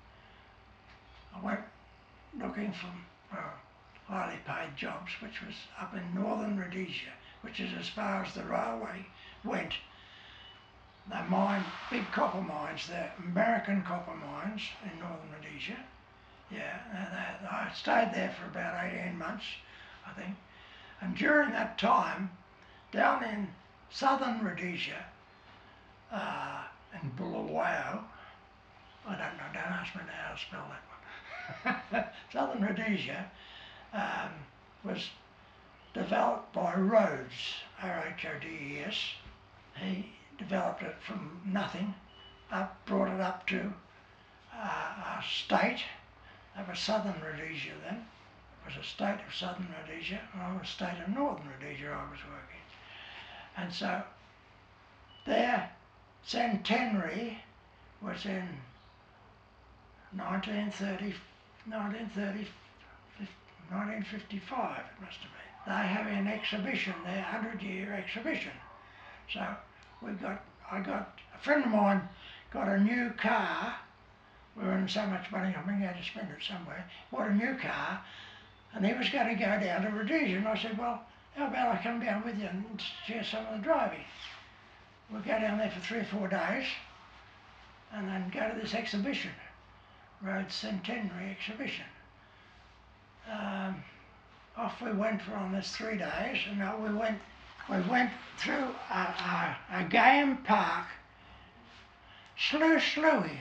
I went looking for, for highly paid jobs, which was up in northern Rhodesia, which is as far as the railway went. They mine big copper mines, they're American copper mines in northern Rhodesia. Yeah, they, I stayed there for about eighteen months, I think. And during that time, down in southern Rhodesia, uh, in Bulawayo, I don't know, don't ask me how to spell that one. Southern Rhodesia um, was developed by Rhodes, R H O D E S. He developed it from nothing, up, brought it up to uh, a state. That was southern Rhodesia then. It was a state of southern Rhodesia, and I was a state of northern Rhodesia I was working. And so their centenary was in nineteen thirty, nineteen thirty, nineteen fifty-five it must have been. They have an exhibition, their hundred year exhibition. So we got, I got, a friend of mine got a new car. We were in so much money, I mean, he had to spend it somewhere. Bought a new car, and he was going to go down to Rhodesia. And I said, well, how about I come down with you and share some of the driving? We'll go down there for three or four days, and then go to this exhibition, Rhodes Centenary Exhibition. Um, off we went for on this three days, and uh, we went we went through a, a, a game park, Sloo Slooey.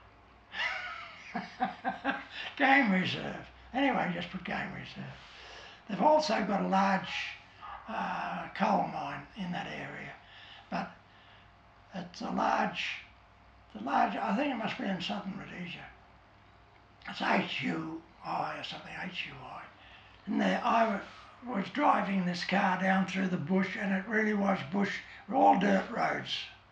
Game reserve. Anyway, just put game reserve. They've also got a large uh, coal mine in that area, but it's a large, it's a large, I think it must be in southern Rhodesia. It's H U I or something, H U I. And there I was driving this car down through the bush, and it really was bush, all dirt roads.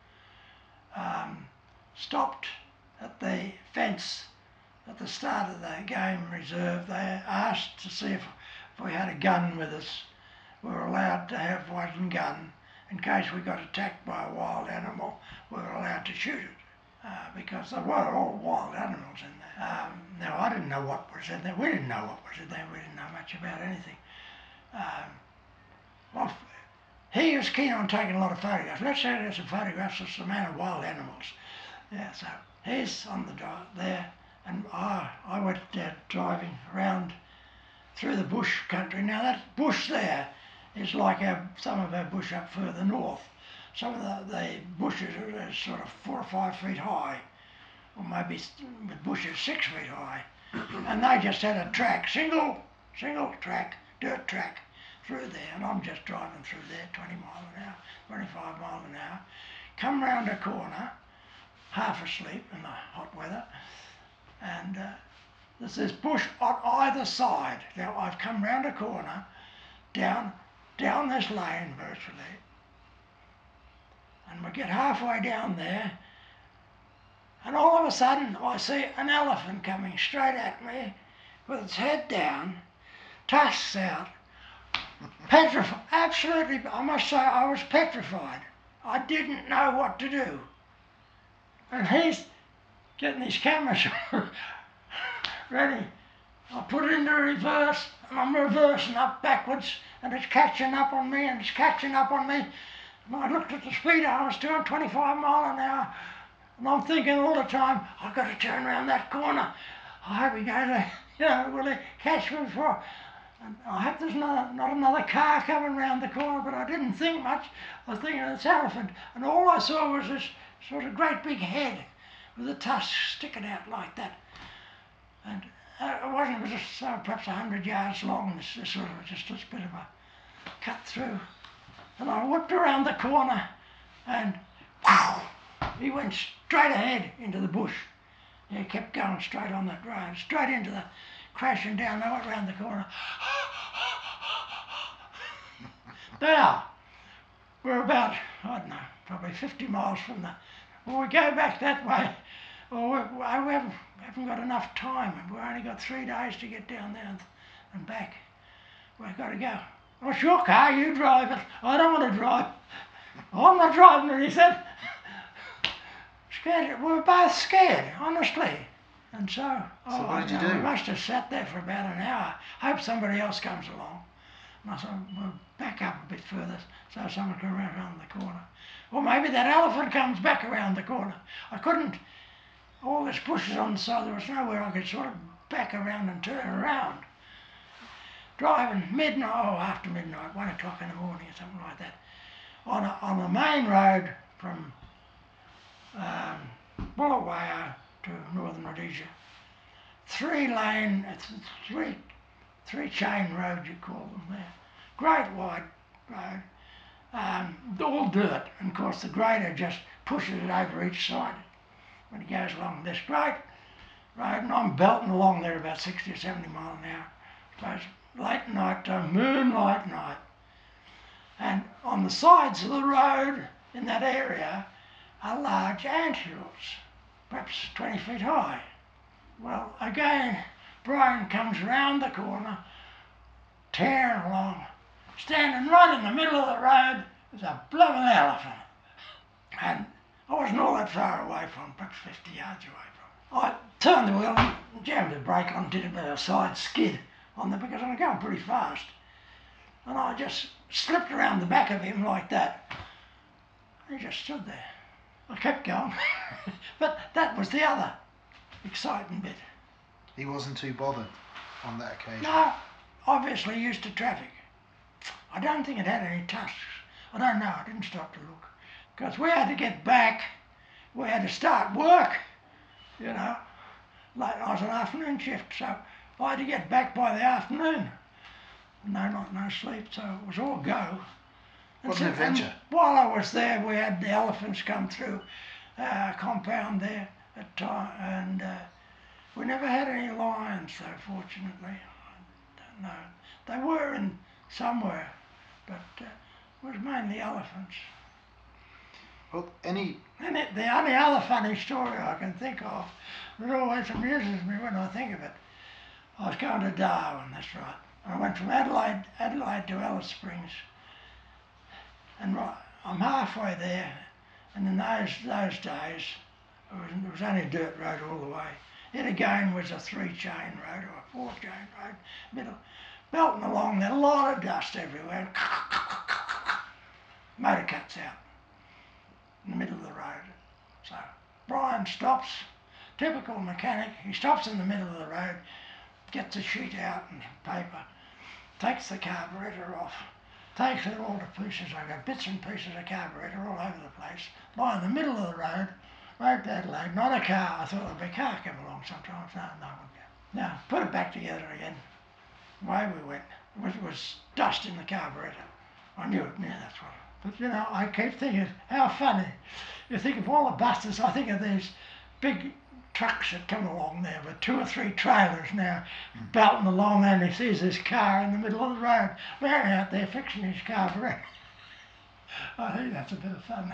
Um, stopped at the fence at the start of the game reserve. They asked to see if, if we had a gun with us. We were allowed to have one gun in case we got attacked by a wild animal. We were allowed to shoot it uh, because there were all wild animals in there. Um, now I didn't know what was in there. We didn't know what was in there. We didn't know much about anything. Um, well, he was keen on taking a lot of photographs. Let's say there's some photographs of some man of wild animals. Yeah, so he's on the drive there. And I, I went uh, driving around through the bush country. Now that bush there is like our, some of our bush up further north. Some of the, the bushes are sort of four or five feet high, or maybe the bushes six feet high. And they just had a track, single, single track, dirt track through there. And I'm just driving through there, twenty miles an hour, twenty-five miles an hour. Come round a corner, half asleep in the hot weather. And uh, there's this bush on either side. Now I've come round a corner, down, down this lane virtually, and we get halfway down there, and all of a sudden I see an elephant coming straight at me with its head down, tusks out, petrified, absolutely, I must say I was petrified. I didn't know what to do. And he's getting these cameras ready. I put it into reverse, and I'm reversing up backwards, and it's catching up on me, and it's catching up on me. And I looked at the speed, I was doing twenty-five mile an hour, and I'm thinking all the time, I've got to turn around that corner. I hope he goes, to, you know, will he catch me before? And I hope there's not, not another car coming round the corner, but I didn't think much. I was thinking of this elephant, and all I saw was this sort of great big head with the tusks sticking out like that. And uh, it wasn't, it was just uh, perhaps a hundred yards long, this, this sort of, just this bit of a, cut through. And I whipped around the corner and wow, he went straight ahead into the bush. He kept going straight on that road, straight into the, crashing down. I went round the corner. Now, we're about, I don't know, probably fifty miles from the, well, we go back that way, well, we, we haven't, haven't got enough time. We've only got three days to get down there and, and back. We've got to go. Well, it's your car, you drive it. I don't want to drive. I'm not driving it, he said. Scared. We were both scared, honestly. And so, So oh, what did you know, do? we must have sat there for about an hour. Hope somebody else comes along. And I said, we'll back up a bit further so someone can run around the corner. Or maybe that elephant comes back around the corner. I couldn't, all this bushes on the side, there was nowhere I could sort of back around and turn around. Driving midnight, oh, after midnight, one o'clock in the morning or something like that, on a, on the main road from um, Bulawayo to Northern Rhodesia. Three lane, it's three, three chain road you call them there. Great wide road, um, all dirt, and of course the grader just pushes it over each side when it goes along this great road, and I'm belting along there about sixty or seventy mile an hour. I suppose late night time, moonlight night. And on the sides of the road in that area are large anthills, perhaps twenty feet high. Well, again, Brian comes round the corner, tearing along, standing right in the middle of the road is a blooming elephant. And I wasn't all that far away from him, perhaps fifty yards away from him. I turned the wheel and jammed the brake on, did a bit of a side skid on there because I'm going pretty fast. And I just slipped around the back of him like that. He just stood there. I kept going. But that was the other exciting bit. He wasn't too bothered on that occasion. No, obviously used to traffic. I don't think it had any tusks. I don't know, I didn't stop to look. Because we had to get back, we had to start work, you know. Like I was an afternoon shift, so I had to get back by the afternoon. No, not no sleep, so it was all go. And What so- an adventure. and while I was there, we had the elephants come through our compound there at time, and uh, we never had any lions, though, fortunately. I don't know. They were in somewhere, but uh, it was mainly elephants. Well, any And it, the only other funny story I can think of that always amuses me when I think of it, I was going to Darwin, that's right. I went from Adelaide, Adelaide to Alice Springs, and right, I'm halfway there, and in those those days, it was, it was only a dirt road all the way. It again was a three-chain road or a four-chain road, middle, belting along there, a lot of dust everywhere. Motor cuts out in the middle of the road. So Brian stops, typical mechanic, he stops in the middle of the road, gets a sheet out and some paper, takes the carburettor off, takes it all to pieces. I got bits and pieces of carburettor all over the place, lie in the middle of the road, road to Adelaide, not a car. I thought there'd be a car come along sometimes. No, no one came. Now, put it back together again. Away we went. It was, it was dust in the carburettor. I knew it, yeah, that's what. But you know, I keep thinking, how funny. You think of all the busters, I think of these big trucks that come along there with two or three trailers now belting along there, and he sees this car in the middle of the road. Larry out there fixing his carburettor. I think that's a bit of fun.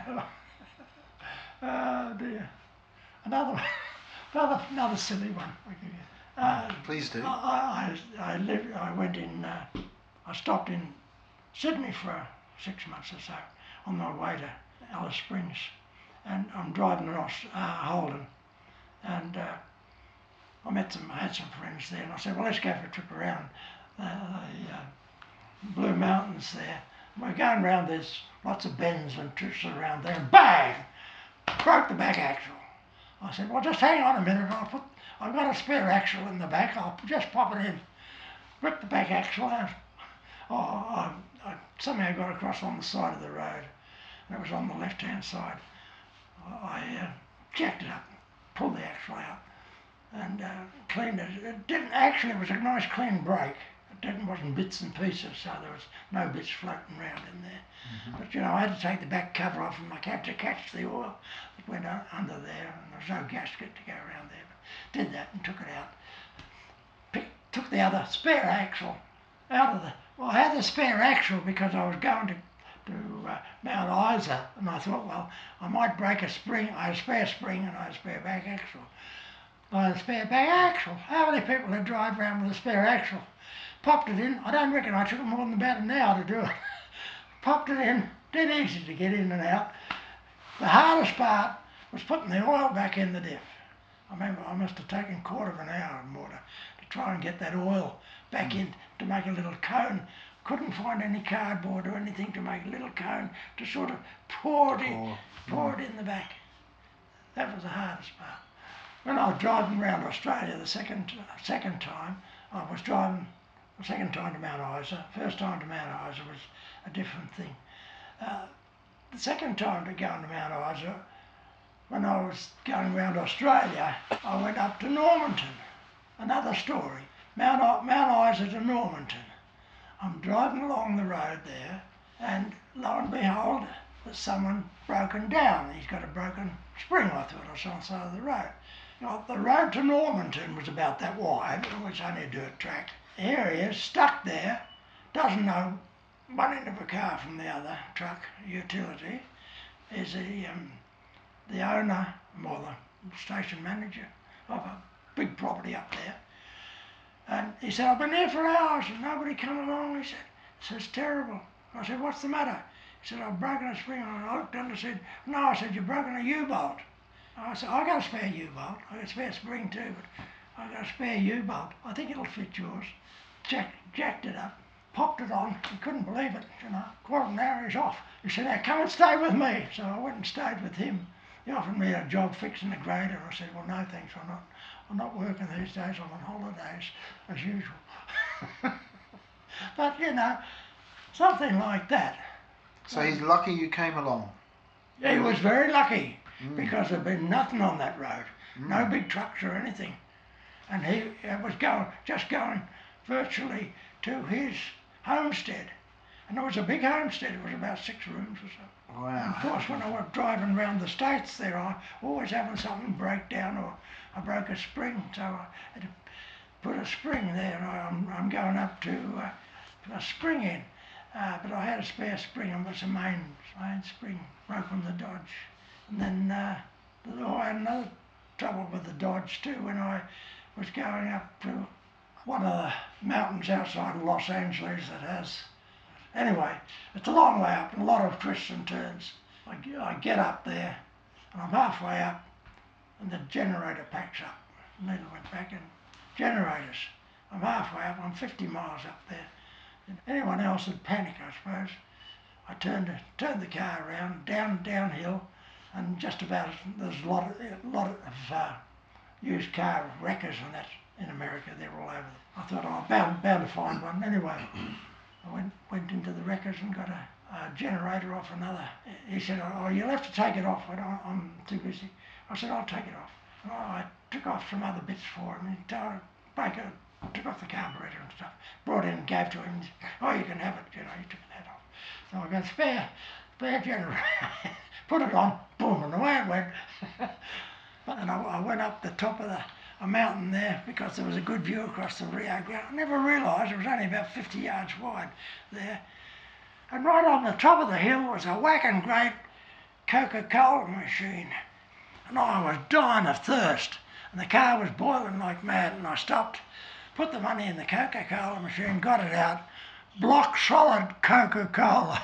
Oh dear. Another one. Another, another silly one. I'll give you. Uh, please do. I, I, I lived, I went in, uh, I stopped in Sydney for six months or so on my way to Alice Springs, and I'm driving an Aus- uh, Holden, and uh, I met some, I had some friends there, and I said, well, let's go for a trip around uh, the uh, Blue Mountains there. And we're going around, there's lots of bends and twists around there, and bang, broke the back axle. I said, well, just hang on a minute, I'll put, I've got a spare axle in the back, I'll just pop it in. Ripped the back axle out. Oh, I, I somehow got across on the side of the road, and it was on the left-hand side. I uh, jacked it up, pulled the axle out, and uh, cleaned it. It didn't actually, it was a nice clean break. It didn't, wasn't bits and pieces, so there was no bits floating around in there. Mm-hmm. But you know, I had to take the back cover off and I had to catch the oil that went un- under there, and there was no gasket to go around there. But did that and took it out. Picked, took the other spare axle out of the. Well, I had the spare axle because I was going to to uh, Mount Isa, and I thought, well, I might break a spring. I had a spare spring and I had a spare back axle. I had a spare back axle. How many people would drive around with a spare axle? Popped it in. I don't reckon I took more than about an hour to do it. Popped it in. Dead easy to get in and out. The hardest part was putting the oil back in the diff. I remember I must have taken a quarter of an hour or more to, to try and get that oil back in to make a little cone. Couldn't find any cardboard or anything to make a little cone to sort of pour it in, Pour. pour it in the back. That was the hardest part. When I was driving around Australia the second second time, I was driving the second time to Mount Isa. First time to Mount Isa was a different thing. Uh, the second time to going to Mount Isa, when I was going around Australia, I went up to Normanton. Another story. Mount, I- Mount Isa to Normanton. I'm driving along the road there, and lo and behold, there's someone broken down. He's got a broken spring, I thought. I was on the side of the road. Now, the road to Normanton was about that wide. It was only a dirt track. Here he is, stuck there, doesn't know one end of a car from the other, truck, utility. Is the, um, the owner, or the station manager of a big property up there. And he said, I've been here for hours and nobody come along. He said, this is terrible. I said, what's the matter? He said, I've broken a spring. And I looked under and said, no. I said, you've broken a U-bolt. I said, I got a spare U-bolt. I got a spare spring too, but I got a spare U-bolt. I think it'll fit yours. Jack, jacked it up, popped it on. He couldn't believe it. You know, quarter of an hour he's off. He said, now come and stay with me. So I went and stayed with him. He offered me a job fixing a grader. I said, well, no thanks. I'm not, I'm not working these days. I'm on holidays as usual. But you know, something like that. So he's lucky you came along. He was very lucky Mm. because there'd been nothing on that road, Mm. no big trucks or anything, and he uh, was going just going virtually to his homestead, and it was a big homestead. It was about six rooms or so. And Wow. of course, when I was driving around the states, there I always having something break down, or I broke a spring, so I had to put a spring there. And I, I'm I'm going up to uh, put a spring in. Uh, but I had a spare spring, and it was a main, main spring, broke on the Dodge. And then uh, I had another trouble with the Dodge too when I was going up to one of the mountains outside of Los Angeles that has, anyway, it's a long way up and a lot of twists and turns. I, ge- I get up there, and I'm halfway up, and the generator packs up. Needle went back in. Generators. I'm halfway up, I'm fifty miles up there. Anyone else would panic, I suppose. I turned turned the car around, down downhill, and just about there's a lot of a lot of uh, used car wreckers and that in America. They're all over. I thought, oh, I'm bound bound to find one anyway. I went went into the wreckers and got a, a generator off another. He said, oh, you'll have to take it off. I don't, I'm too busy. I said, I'll take it off. And I took off some other bits for him. He told, break it. Took off the carburetor and stuff, brought in and gave to him. Oh, you can have it, you know, he took that off. So I got spare, spare generator, put it on, boom, and away it went. And I, I went up the top of the a mountain there because there was a good view across the Rio Grande. I never realised it was only about fifty yards wide there. And right on the top of the hill was a whacking great Coca-Cola machine. And I was dying of thirst. And the car was boiling like mad, and I stopped. Put the money in the Coca-Cola machine, got it out, block solid Coca-Cola.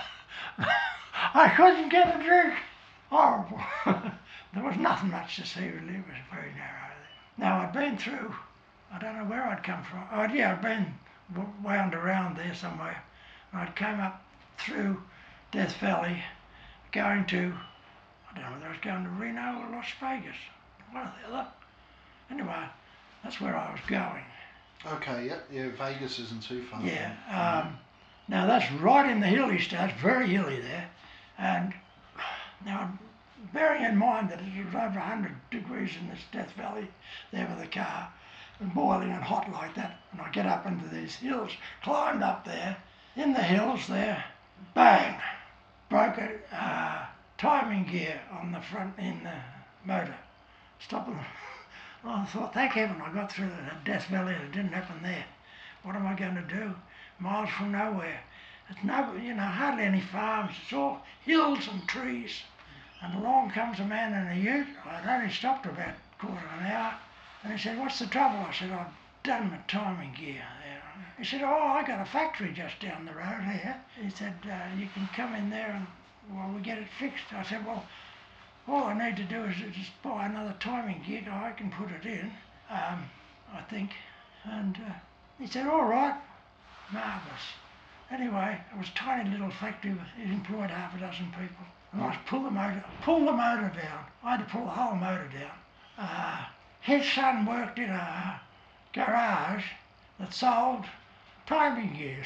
I couldn't get a drink. Horrible. There was nothing much to see really, it was very narrow there. Now I'd been through, I don't know where I'd come from. Oh yeah, I'd been w- wound around there somewhere. And I'd come up through Death Valley, going to, I don't know whether I was going to Reno or Las Vegas, one or the other. Anyway, that's where I was going. Okay, yeah, yeah, Vegas isn't too far. Yeah. Um, now that's right in the hilly state, very hilly there. And now, bearing in mind that it was over one hundred degrees in this Death Valley there with the car, and boiling and hot like that. And I get up into these hills, climbed up there, in the hills there, bang, broke a uh, timing gear on the front in the motor, stopping. I thought, thank heaven I got through the Death Valley and it didn't happen there. What am I going to do? Miles from nowhere. It's no, you know, hardly any farms. It's all hills and trees. And along comes a man in a ute. I'd only stopped about a quarter of an hour. And he said, what's the trouble? I said, I've done the timing gear there. He said, oh, I got a factory just down the road here. He said, uh, you can come in there and, well, we get it fixed. I said, well, all I need to do is just buy another timing gear. I can put it in, um, I think. And uh, he said, all right, marvellous. Anyway, it was a tiny little factory. It employed half a dozen people. And I pull the motor, pull the motor down. I had to pull the whole motor down. Uh, his son worked in a garage that sold timing gears.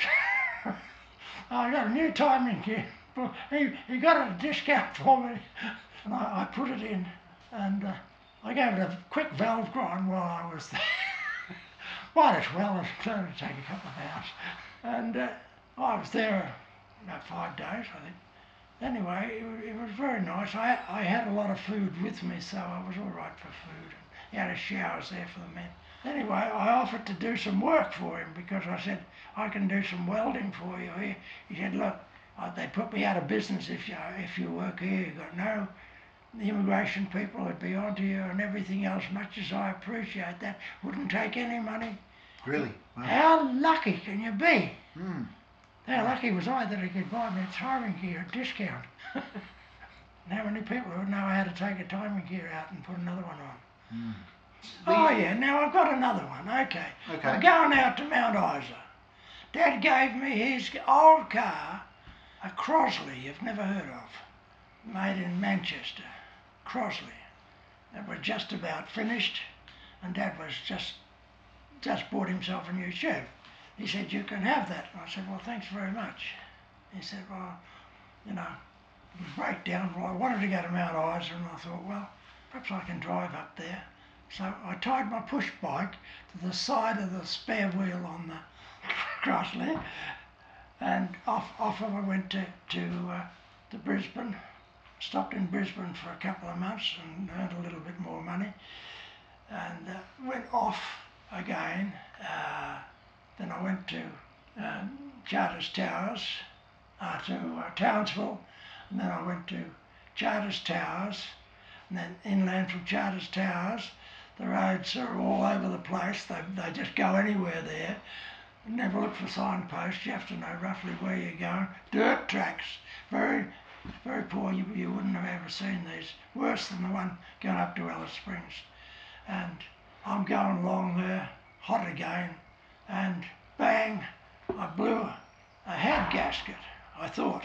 I got a new timing gear. He, he got it at a discount for me. And I, I put it in, and uh, I gave it a quick valve grind while I was there. Might as well, it's only take a couple of hours. And uh, I was there about five days, I think. Anyway, it, it was very nice. I, I had a lot of food with me, so I was all right for food. He had a showers there for the men. Anyway, I offered to do some work for him because I said, I can do some welding for you here. He said, look, uh, they put me out of business if you, if you work here. You've got no, the immigration people would be onto you and everything else. Much as I appreciate that, wouldn't take any money. Really? Wow. How lucky can you be? Mm. How lucky was I that he could buy me a timing gear at discount? And how many people would know how to take a timing gear out and put another one on? Mm. Oh yeah, now I've got another one, okay. Okay. I'm going out to Mount Isa. Dad gave me his old car, a Crosley you've never heard of, made in Manchester, Crosley. That was just about finished, and Dad was just, just bought himself a new Chev. He said, you can have that. And I said, well, thanks very much. He said, well, you know, it was breakdown. Well, I wanted to go to Mount Isa, and I thought, well, perhaps I can drive up there. So I tied my push bike to the side of the spare wheel on the Crosley, and off, off I went to, to, uh, to Brisbane. Stopped in Brisbane for a couple of months and earned a little bit more money, and uh, went off again. Uh, then I went to uh, Charters Towers, uh, to uh, Townsville, and then I went to Charters Towers, and then inland from Charters Towers. The roads are all over the place. They, they just go anywhere there. Never look for signposts. You have to know roughly where you're going. Dirt tracks, very, very poor. You, you wouldn't have ever seen these. Worse than the one going up to Alice Springs. And I'm going along there, hot again, and bang, I blew a, a head gasket, I thought.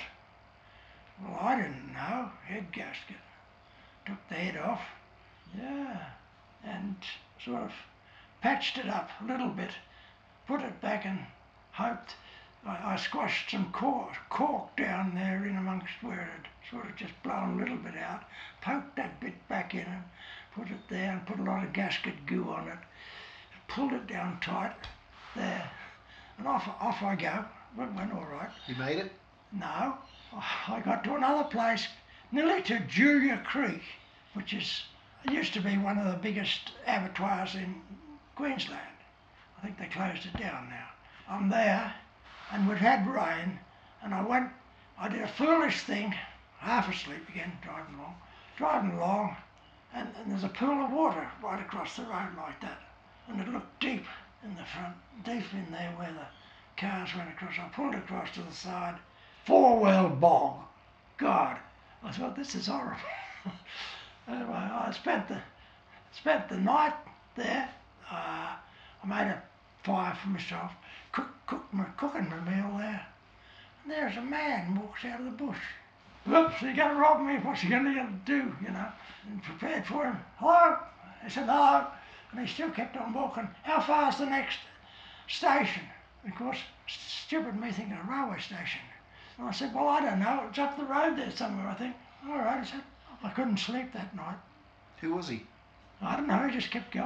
Well, I didn't know, head gasket. Took the head off, yeah, and sort of patched it up a little bit, put it back and hoped. I, I squashed some cork, cork down there in amongst where it had sort of just blown a little bit out, poked that bit back in and put it there and put a lot of gasket goo on it, pulled it down tight there, and off, off I go. Went, went all right. You made it? No, I got to another place, nearly to Julia Creek, which is used to be one of the biggest abattoirs in Queensland. I think they closed it down now. I'm there, and we'd had rain, and I went, I did a foolish thing, half asleep again, driving along, driving along, and, and there's a pool of water right across the road like that, and it looked deep in the front, deep in there where the cars went across. I pulled across to the side, four-wheel bog. God, I thought, this is horrible. Anyway, I spent the spent the night there. Uh, I made a fire for myself, cook, cook my, cooking my meal there. And there's a man walks out of the bush. Oops, he's going to rob me. What's he going to do, you know? And prepared for him. Hello? I said, hello. And he still kept on walking. How far's the next station? And of course, stupid me thinking a railway station. And I said, well, I don't know. It's up the road there somewhere, I think. All right, I said. I couldn't sleep that night. Who was he? I don't know, he just kept going.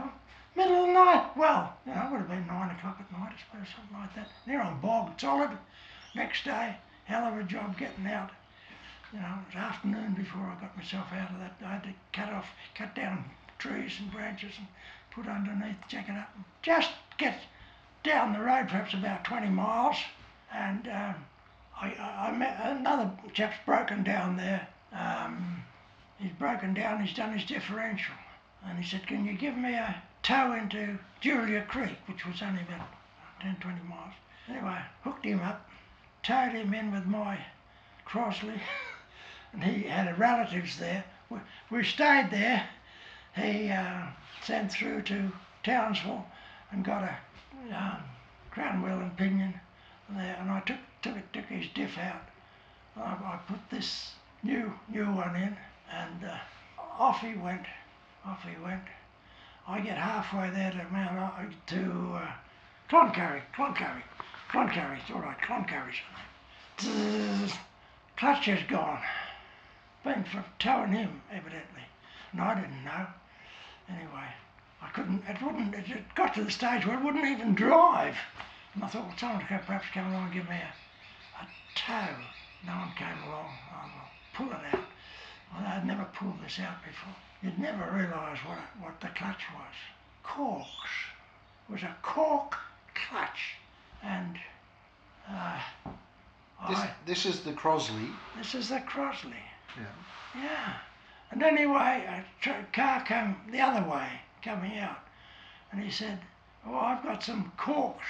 Middle of the night. Well, you know, it would have been nine o'clock at night, I suppose, something like that. There on bog, solid. Next day, hell of a job getting out. You know, it was afternoon before I got myself out of that. I had to cut off, cut down trees and branches and put underneath, jack it up, and just get down the road, perhaps about twenty miles, and um, I, I, I met another chap's broken down there. Um, he's broken down, he's done his differential, and he said, can you give me a tow into Julia Creek, which was only about ten, twenty miles. Anyway, hooked him up, towed him in with my Crosley, and he had relatives there. We, we stayed there. He uh, sent through to Townsville and got a um, crown wheel and pinion there, and I took took it, took his diff out. I, I put this new new one in, and uh, off he went. Off he went. I get halfway there to Mount uh, to uh, Cloncurry, Cloncurry, Cloncurry. It's all right, Cloncurry's the name. Clutch is gone. Been for towing him evidently, and I didn't know. Anyway, I couldn't. It wouldn't. It, it got to the stage where it wouldn't even drive. And I thought, well, someone could perhaps come along and give me a, a tow. No one came along. I'll pull it out. Well, I'd never pulled this out before. You'd never realise what it, what the clutch was. Corks. It was a cork clutch. And uh, This, I, this is the Crosley. this is the Crosley. Yeah. Yeah. And anyway, a tra- car came the other way, coming out. And he said, oh, I've got some corks.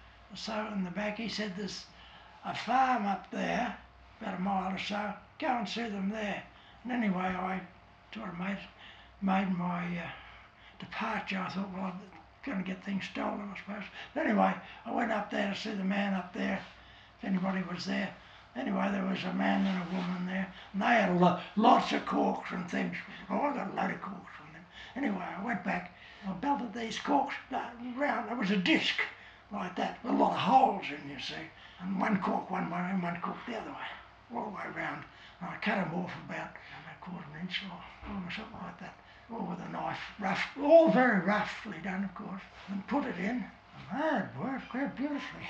So in the back he said, there's a farm up there, about a mile or so. Go and see them there. And anyway, I sort of made, made my uh, departure. I thought, well, I'm going to get things stolen, I suppose. But anyway, I went up there to see the man up there, if anybody was there. Anyway, there was a man and a woman there, and they had lo- lots of corks and things. Oh, I got a load of corks from them. Anyway, I went back, I belted these corks round. There was a disc like that, with a lot of holes in, you see. And one cork one way and one cork the other way, all the way round. And I cut them off about a quarter of an inch or, or something like that, all with a knife, rough, all very roughly done, of course, and put it in. And it worked quite beautifully.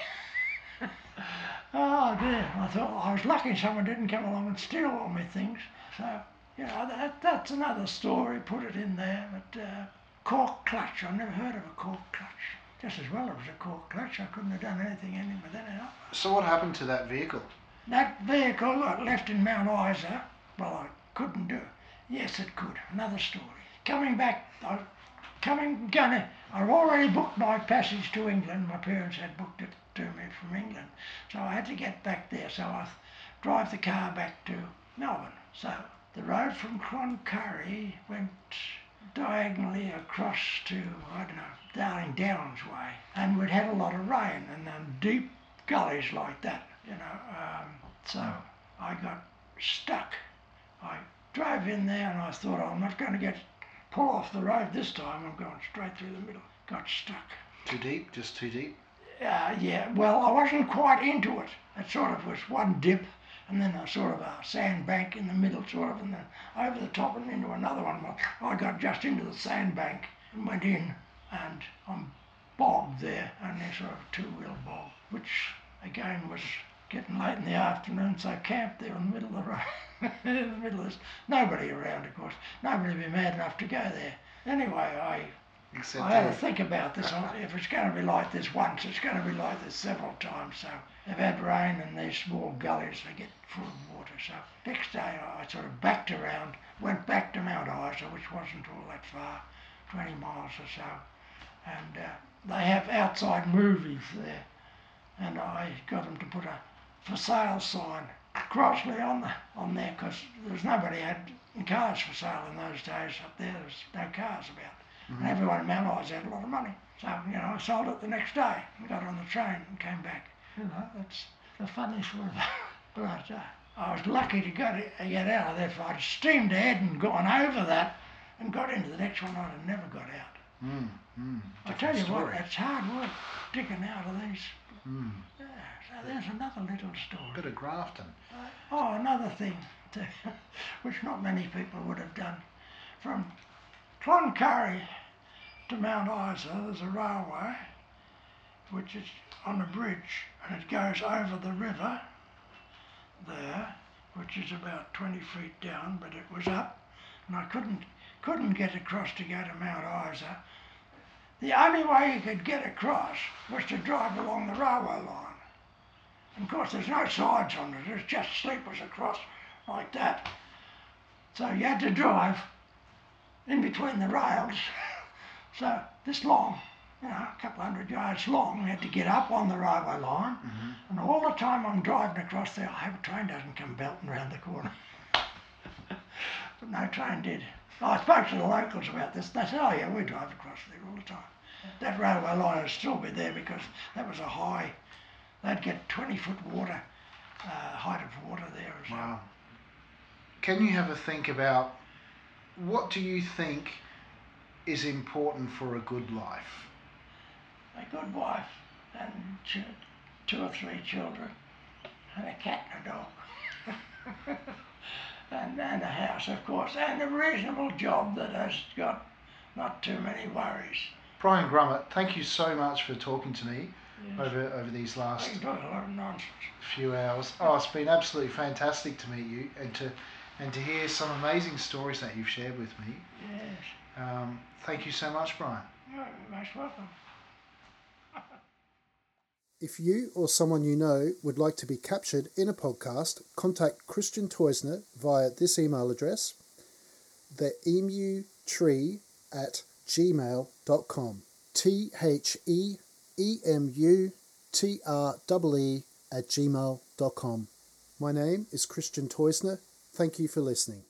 Oh dear, I thought I was lucky someone didn't come along and steal all my things. So, you know, that, that's another story, put it in there. But uh, cork clutch, I've never heard of a cork clutch. Just as well it was a cork clutch, I couldn't have done anything in it with anyhow. So what happened to that vehicle? That vehicle got left in Mount Isa. Well, I couldn't do it. Yes, it could. Another story. Coming back, I, coming, gonna, I've already booked my passage to England. My parents had booked it to me from England. So I had to get back there. So I drive the car back to Melbourne. So the road from Cloncurry went diagonally across to, I don't know, Darling Downs way. And we'd had a lot of rain and then deep gullies like that, you know. Um, so I got stuck. I drove in there and I thought, oh, I'm not going to get pull off the road this time. I'm going straight through the middle. Got stuck. Too deep? Just too deep? Uh, yeah, well, I wasn't quite into it. It sort of was one dip and then a sort of a sandbank in the middle, sort of, and then over the top and into another one. Well, I got just into the sandbank and went in, and I'm bogged there, only sort of a two-wheel bog, which again was getting late in the afternoon, so I camped there in the middle of the road, in the middle of this. Nobody around, of course. Nobody would be mad enough to go there. Anyway, I Except I had to uh, think about this. If it's going to be like this once, it's going to be like this several times. So they've had rain and these small gullies, they get full of water. So next day I sort of backed around, went back to Mount Isa, which wasn't all that far, twenty miles or so. And uh, they have outside movies there. And I got them to put a for sale sign Crosley on the on there, because there was nobody had cars for sale in those days up there. There was no cars about. Mm-hmm. And everyone in Mount Isa had a lot of money. So, you know, I sold it the next day and got on the train and came back. You know, that's the funniest one. But uh, I was lucky to, go to get out of there. If I'd steamed ahead and gone over that and got into the next one, I'd have never got out. Mm, mm, I tell you story. what, it's hard work digging out of these. Mm. Yeah, so there's another little story. Bit of grafting. Uh, oh, another thing, too, which not many people would have done. From Cloncurry to Mount Isa, there's a railway which is on a bridge, and it goes over the river there, which is about twenty feet down, but it was up, and I couldn't couldn't get across to go to Mount Isa. The only way you could get across was to drive along the railway line. And of course there's no sides on it, it's just sleepers across like that. So you had to drive in between the rails, so this long, you know, a couple hundred yards long, we had to get up on the railway line, mm-hmm. and all the time I'm driving across there, I hope a train doesn't come belting round the corner. But no train did. I spoke to the locals about this. They said, oh yeah, we drive across there all the time. That railway line would still be there because that was a high, they'd get twenty foot water, uh, height of water there as well. Wow. Can you have a think about, what do you think is important for a good life? A good wife and ch- two or three children and a cat and a dog. And, and a house, of course, and a reasonable job that has got not too many worries. Brian Grummett, thank you so much for talking to me Yes. over over these last I can talk a lot of nonsense. few hours. Oh, it's been absolutely fantastic to meet you and to and to hear some amazing stories that you've shared with me. Yes. Um, thank you so much, Brian. You're most welcome. If you or someone you know would like to be captured in a podcast, contact Christian Teusner via this email address, the emu tree at gmail dot com. T H E E M U T R E E at gmail dot com. My name is Christian Teusner. Thank you for listening.